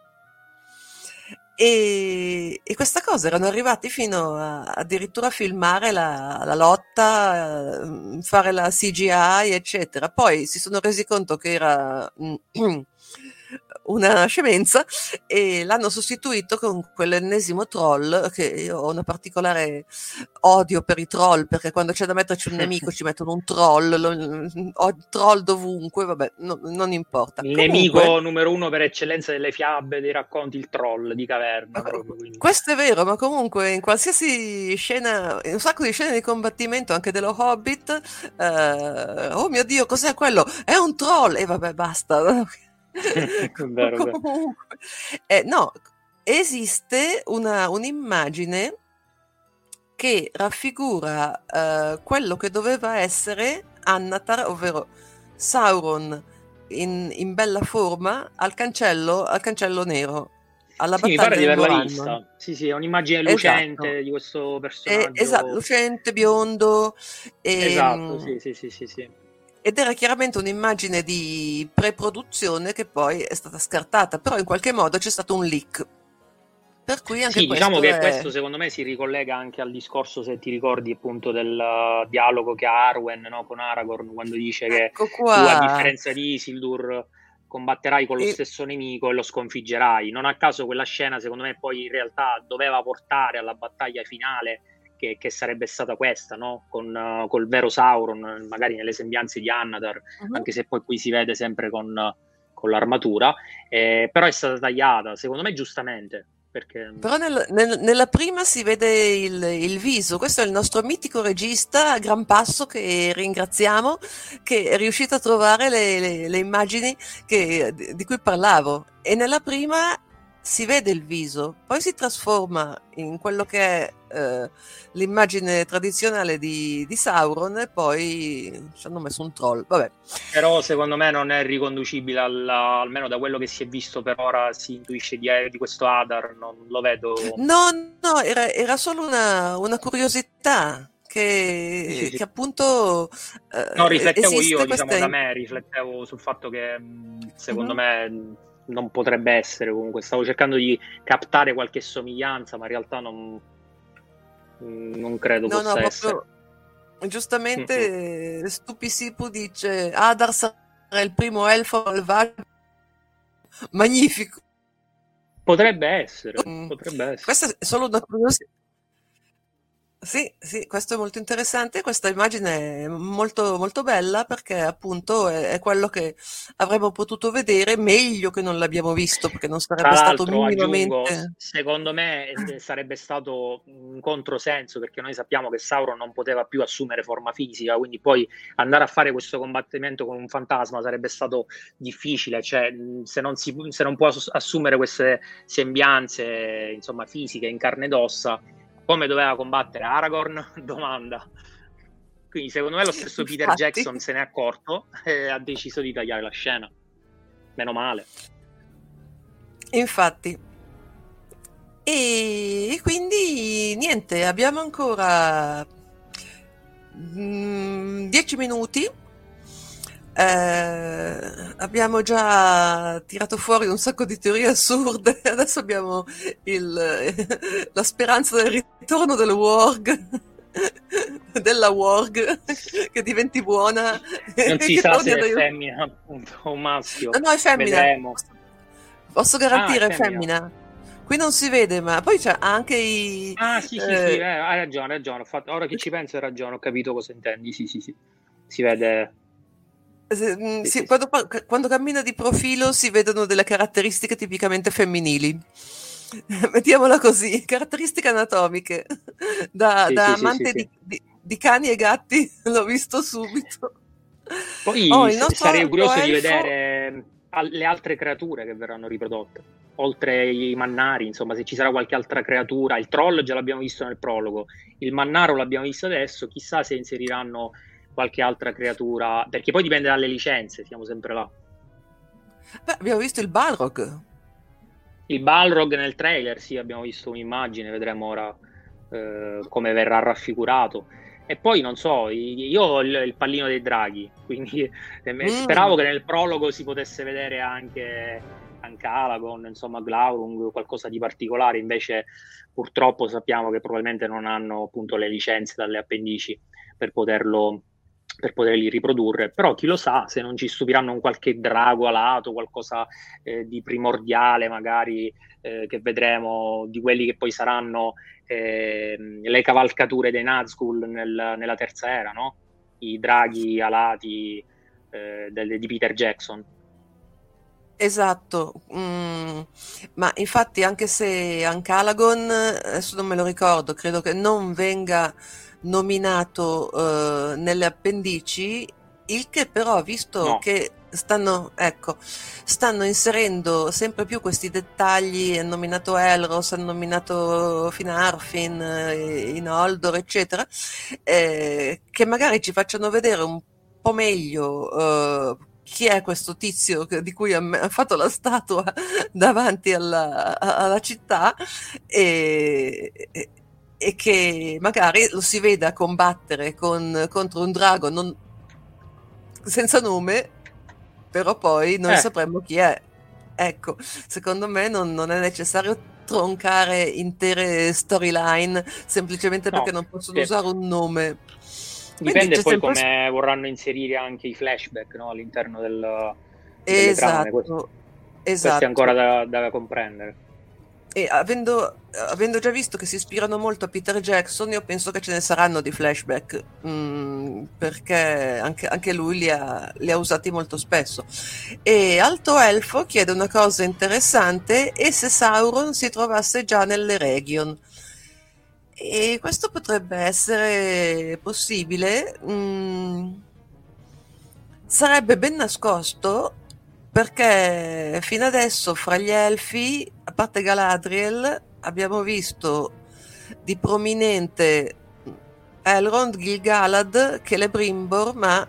E questa cosa erano arrivati fino a addirittura filmare la lotta, fare la CGI, eccetera. Poi si sono resi conto che era una scemenza, e l'hanno sostituito con quell'ennesimo troll, che io ho una particolare odio per i troll, perché quando c'è da metterci un nemico ci mettono un troll, ho troll dovunque, vabbè, non importa. Il Comunque, nemico numero uno per eccellenza delle fiabe, dei racconti, il troll di caverna. Proprio, questo è vero, ma comunque in qualsiasi scena, in un sacco di scene di combattimento, anche dello Hobbit, oh mio Dio, cos'è quello? È un troll! E vabbè, basta. Vero. Comunque, no, esiste un'immagine che raffigura quello che doveva essere Annatar, ovvero Sauron in bella forma al cancello nero, alla sì, mi pare di battaglia di averla Morannon. vista. Sì, è un'immagine lucente, esatto, di questo personaggio. Esatto, lucente, biondo. Esatto, sì. Ed era chiaramente un'immagine di pre-produzione che poi è stata scartata, però in qualche modo c'è stato un leak. Per cui anche diciamo che questo secondo me si ricollega anche al discorso, se ti ricordi, appunto, del dialogo che ha Arwen, no, con Aragorn, quando dice che tu, a differenza di Isildur, combatterai con lo stesso nemico e lo sconfiggerai. Non a caso quella scena, secondo me, poi in realtà doveva portare alla battaglia finale, che sarebbe stata questa, no? Col vero Sauron, magari nelle sembianze di Annatar, anche se poi qui si vede sempre con l'armatura, però è stata tagliata, secondo me giustamente. Perché... Però nella prima si vede il viso. Questo è il nostro mitico regista a gran passo, che ringraziamo, che è riuscito a trovare le immagini di cui parlavo, e nella prima si vede il viso, poi si trasforma in quello che è l'immagine tradizionale di Sauron, e poi ci hanno messo un troll. Vabbè. Però secondo me non è riconducibile almeno da quello che si è visto per ora, si intuisce di questo Adar, non lo vedo. No, era solo una curiosità che appunto no, riflettevo io, diciamo, da me, riflettevo sul fatto che secondo me non potrebbe essere, comunque stavo cercando di captare qualche somiglianza, ma in realtà non credo possa essere. Giustamente Stupisipu dice Adar sarà il primo elfo malvagio, magnifico. Potrebbe essere. Questa è solo una curiosità. Sì, questo è molto interessante. Questa immagine è molto, molto bella, perché appunto è quello che avremmo potuto vedere, meglio che non l'abbiamo visto, perché non sarebbe stato minimamente... aggiungo, secondo me sarebbe stato un controsenso, perché noi sappiamo che Sauron non poteva più assumere forma fisica, quindi poi andare a fare questo combattimento con un fantasma sarebbe stato difficile, cioè se non può assumere queste sembianze, insomma, fisiche in carne ed ossa, come doveva combattere Aragorn? Domanda. Quindi secondo me lo stesso Peter Jackson se n'è accorto e ha deciso di tagliare la scena. Meno male. Infatti. E quindi niente, abbiamo ancora 10 minuti. Abbiamo già tirato fuori un sacco di teorie assurde. Adesso abbiamo la speranza del ritorno del Warg, della Warg, che diventi buona. Non si sa se è femmina, appunto, o maschio. No, è femmina. Vedremo. Posso garantire, è femmina. Qui non si vede, ma poi c'è anche i... sì, hai ragione. Ora che ci penso hai ragione, ho capito cosa intendi. Sì. Si vede... Sì. Quando cammina di profilo si vedono delle caratteristiche tipicamente femminili, mettiamola così, caratteristiche anatomiche. Da amante di cani e gatti l'ho visto subito. Poi sarei curioso di vedere le altre creature che verranno riprodotte, oltre i mannari, insomma, se ci sarà qualche altra creatura. Il troll già l'abbiamo visto nel prologo, il mannaro l'abbiamo visto adesso, chissà se inseriranno qualche altra creatura, perché poi dipende dalle licenze, siamo sempre là. Beh, abbiamo visto il Balrog. Il Balrog nel trailer, sì, abbiamo visto un'immagine, vedremo ora come verrà raffigurato. E poi non so, io ho il pallino dei draghi, quindi speravo che nel prologo si potesse vedere anche Aragorn, insomma Glaurung, qualcosa di particolare. Invece purtroppo sappiamo che probabilmente non hanno appunto le licenze dalle appendici per poterlo per poterli riprodurre, però chi lo sa se non ci stupiranno con qualche drago alato, qualcosa di primordiale magari che vedremo, di quelli che poi saranno le cavalcature dei Nazgûl nella terza era, no? I draghi alati di Peter Jackson. Esatto, ma infatti anche se Ancalagon, adesso non me lo ricordo, credo che non venga nominato nelle appendici, il che però, visto No. che stanno inserendo sempre più questi dettagli, hanno nominato Elros, hanno nominato Finarfin, Inoldor, eccetera, che magari ci facciano vedere un po' meglio chi è questo tizio di cui ha fatto la statua davanti alla città e che magari lo si veda combattere contro un drago senza nome, però poi non sapremmo chi è. Ecco, secondo me non è necessario troncare intere storyline semplicemente perché non possono usare un nome. Dipende poi come vorranno inserire anche i flashback, no? All'interno delle trame. Questo è ancora da comprendere. E avendo già visto che si ispirano molto a Peter Jackson, io penso che ce ne saranno di flashback, perché anche lui li ha usati molto spesso. E Alto Elfo chiede una cosa interessante: e se Sauron si trovasse già nelle Region? E questo potrebbe essere possibile, sarebbe ben nascosto, perché fino adesso fra gli elfi, a parte Galadriel, abbiamo visto di prominente Elrond, Gil-galad, Celebrimbor, ma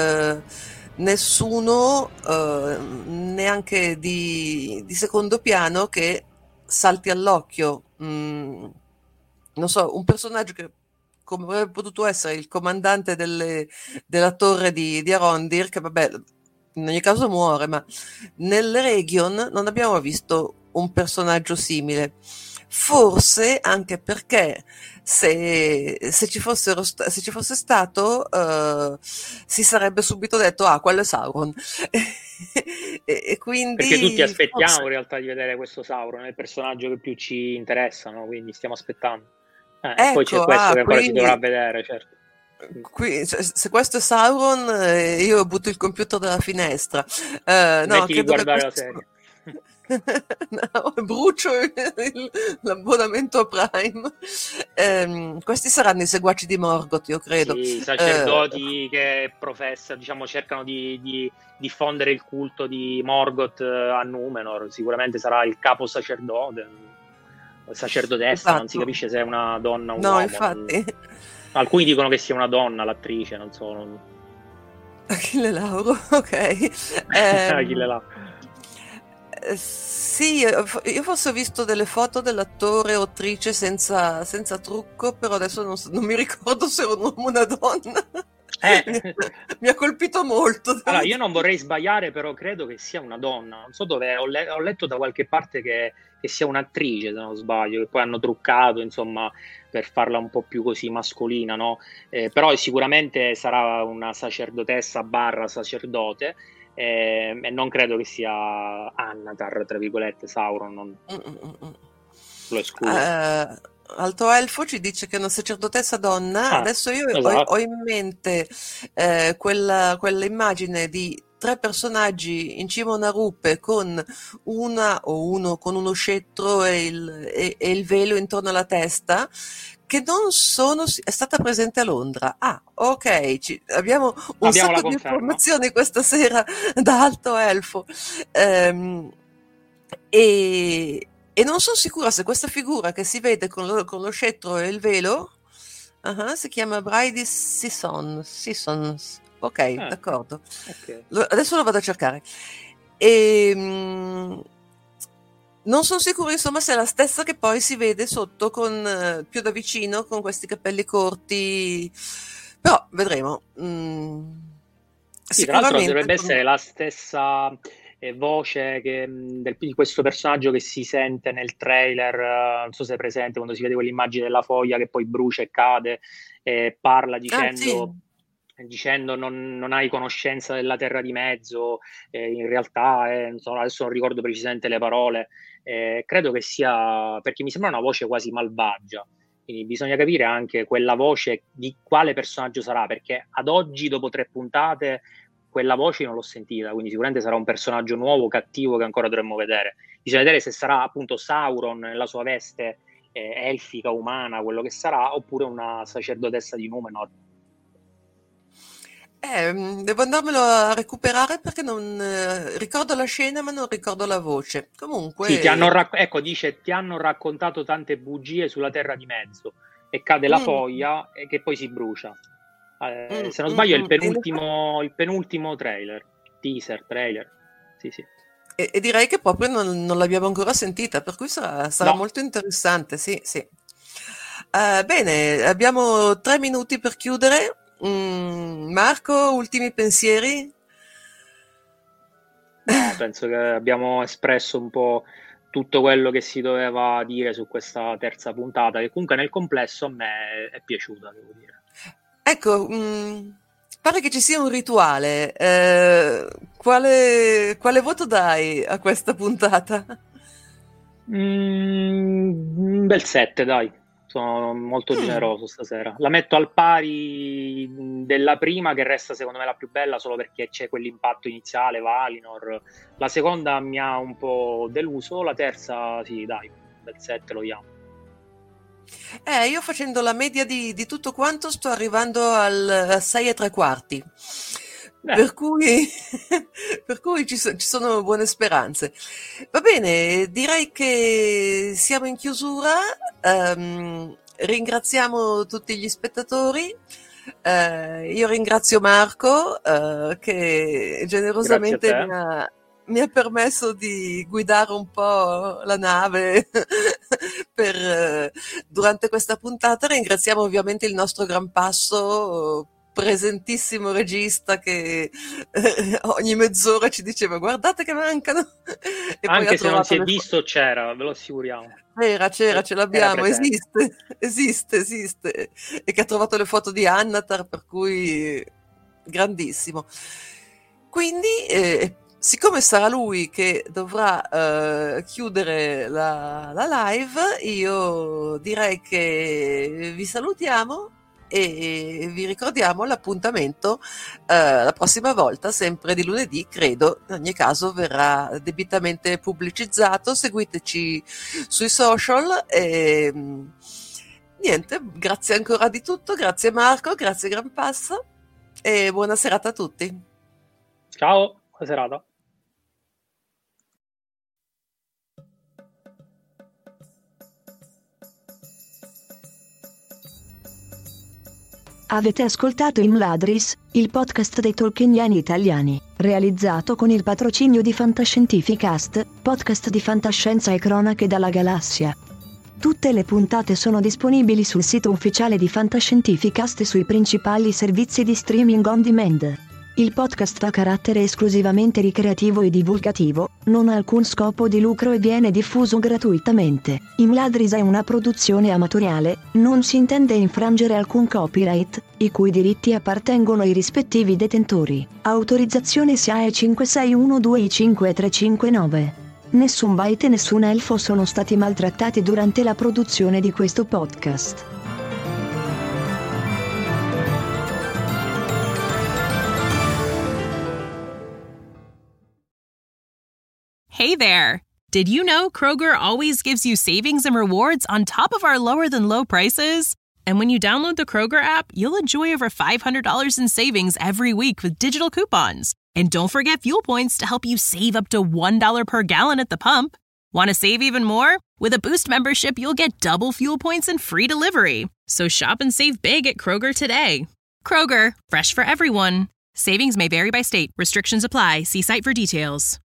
nessuno neanche di secondo piano che salti all'occhio. Non so, un personaggio che come avrebbe potuto essere il comandante della torre di Arondir, che vabbè, in ogni caso muore, ma nelle Region non abbiamo visto un personaggio simile. Forse anche perché se ci fosse stato si sarebbe subito detto quello è Sauron. e quindi perché tutti aspettiamo in realtà di vedere questo Sauron, è il personaggio che più ci interessa, no? Quindi stiamo aspettando. Ecco, poi c'è questo che ancora si dovrà vedere, certo. Qui, se questo è Sauron, io butto il computer dalla finestra. No, Metti di guardare la serie. No, brucio l'abbonamento a Prime. Questi saranno i seguaci di Morgoth, io credo. Sì, sacerdoti che diciamo, cercano di diffondere il culto di Morgoth a Numenor. Sicuramente sarà il capo sacerdotessa, esatto. Non si capisce se è una donna o un uomo. No, infatti. Alcuni dicono che sia una donna l'attrice, non so. Achille Lauro, ok. Achille Lauro. Sì, io forse ho visto delle foto dell'attore o attrice senza trucco, però adesso non mi ricordo se era un uomo o una donna. Mi ha colpito molto. Allora, io non vorrei sbagliare, però credo che sia una donna. Non so dove, ho letto da qualche parte che sia un'attrice, se non sbaglio, che poi hanno truccato, insomma, per farla un po' più così mascolina, no? Però sicuramente sarà una sacerdotessa / sacerdote, e non credo che sia Annatar, tra virgolette, Sauron, lo escludo. Alto Elfo ci dice che è una sacerdotessa donna. Adesso io esatto. ho in mente quella immagine di 3 personaggi in cima a una rupe con uno con uno scettro e il velo intorno alla testa, che non sono, è stata presente a Londra. Ok, abbiamo un sacco di informazioni questa sera da Alto Elfo. E non sono sicura se questa figura che si vede con lo scettro e il velo si chiama Bride Sissons. Ok, d'accordo. Okay. Adesso lo vado a cercare. Non sono sicura, insomma, se è la stessa che poi si vede sotto più da vicino con questi capelli corti. Però vedremo. Sì, tra l'altro dovrebbe essere la stessa voce di questo personaggio che si sente nel trailer, non so se è presente, quando si vede quell'immagine della foglia che poi brucia e cade e parla dicendo dicendo non hai conoscenza della terra di mezzo, in realtà, adesso non ricordo precisamente le parole, credo che sia, perché mi sembra una voce quasi malvagia, quindi bisogna capire anche quella voce di quale personaggio sarà, perché ad oggi, dopo 3 puntate, quella voce non l'ho sentita, quindi sicuramente sarà un personaggio nuovo, cattivo, che ancora dovremmo vedere. Bisogna vedere se sarà appunto Sauron nella sua veste elfica, umana, quello che sarà, oppure una sacerdotessa di Numenor. Devo andarmelo a recuperare perché non ricordo la scena ma non ricordo la voce. Comunque sì, dice ti hanno raccontato tante bugie sulla terra di mezzo e cade la foglia e che poi si brucia. Se non sbaglio è il penultimo teaser trailer. Sì. E direi che proprio non l'abbiamo ancora sentita, per cui sarà molto interessante, sì. Bene, abbiamo 3 minuti per chiudere. Marco, ultimi pensieri? No, penso che abbiamo espresso un po' tutto quello che si doveva dire su questa terza puntata, che comunque nel complesso a me è piaciuta, devo dire. Ecco, pare che ci sia un rituale. Quale voto dai a questa puntata? Un bel 7, dai. Sono molto generoso stasera. La metto al pari della prima, che resta secondo me la più bella solo perché c'è quell'impatto iniziale, Valinor. La seconda mi ha un po' deluso, la terza sì, dai, un bel 7 lo diamo. Io facendo la media di tutto quanto sto arrivando al 6,75. Per cui ci sono buone speranze. Va bene, direi che siamo in chiusura. Ringraziamo tutti gli spettatori. Io ringrazio Marco che generosamente mi ha permesso di guidare un po' la nave durante questa puntata. Ringraziamo ovviamente il nostro Gran Passo, presentissimo regista che ogni mezz'ora ci diceva guardate che mancano. E anche poi se non si è visto c'era, ve lo assicuriamo. C'era, ce l'abbiamo, esiste, e che ha trovato le foto di Annatar, per cui grandissimo. Quindi siccome sarà lui che dovrà chiudere la live, io direi che vi salutiamo e vi ricordiamo l'appuntamento la prossima volta, sempre di lunedì, credo. In ogni caso verrà debitamente pubblicizzato. Seguiteci sui social e niente, grazie ancora di tutto, grazie Marco, grazie Gran Passo e buona serata a tutti. Ciao, buona serata. Avete ascoltato Imladris, il podcast dei tolkieniani italiani, realizzato con il patrocinio di Fantascientificast, podcast di fantascienza e cronache dalla galassia. Tutte le puntate sono disponibili sul sito ufficiale di Fantascientificast e sui principali servizi di streaming on demand. Il podcast ha carattere esclusivamente ricreativo e divulgativo, non ha alcun scopo di lucro e viene diffuso gratuitamente. Imladris è una produzione amatoriale, non si intende infrangere alcun copyright, i cui diritti appartengono ai rispettivi detentori. Autorizzazione SIAE 5612I5359. Nessun Bite e nessun elfo sono stati maltrattati durante la produzione di questo podcast. Hey there! Did you know Kroger always gives you savings and rewards on top of our lower-than-low prices? And when you download the Kroger app, you'll enjoy over $500 in savings every week with digital coupons. And don't forget fuel points to help you save up to $1 per gallon at the pump. Want to save even more? With a Boost membership, you'll get double fuel points and free delivery. So shop and save big at Kroger today. Kroger, fresh for everyone. Savings may vary by state. Restrictions apply. See site for details.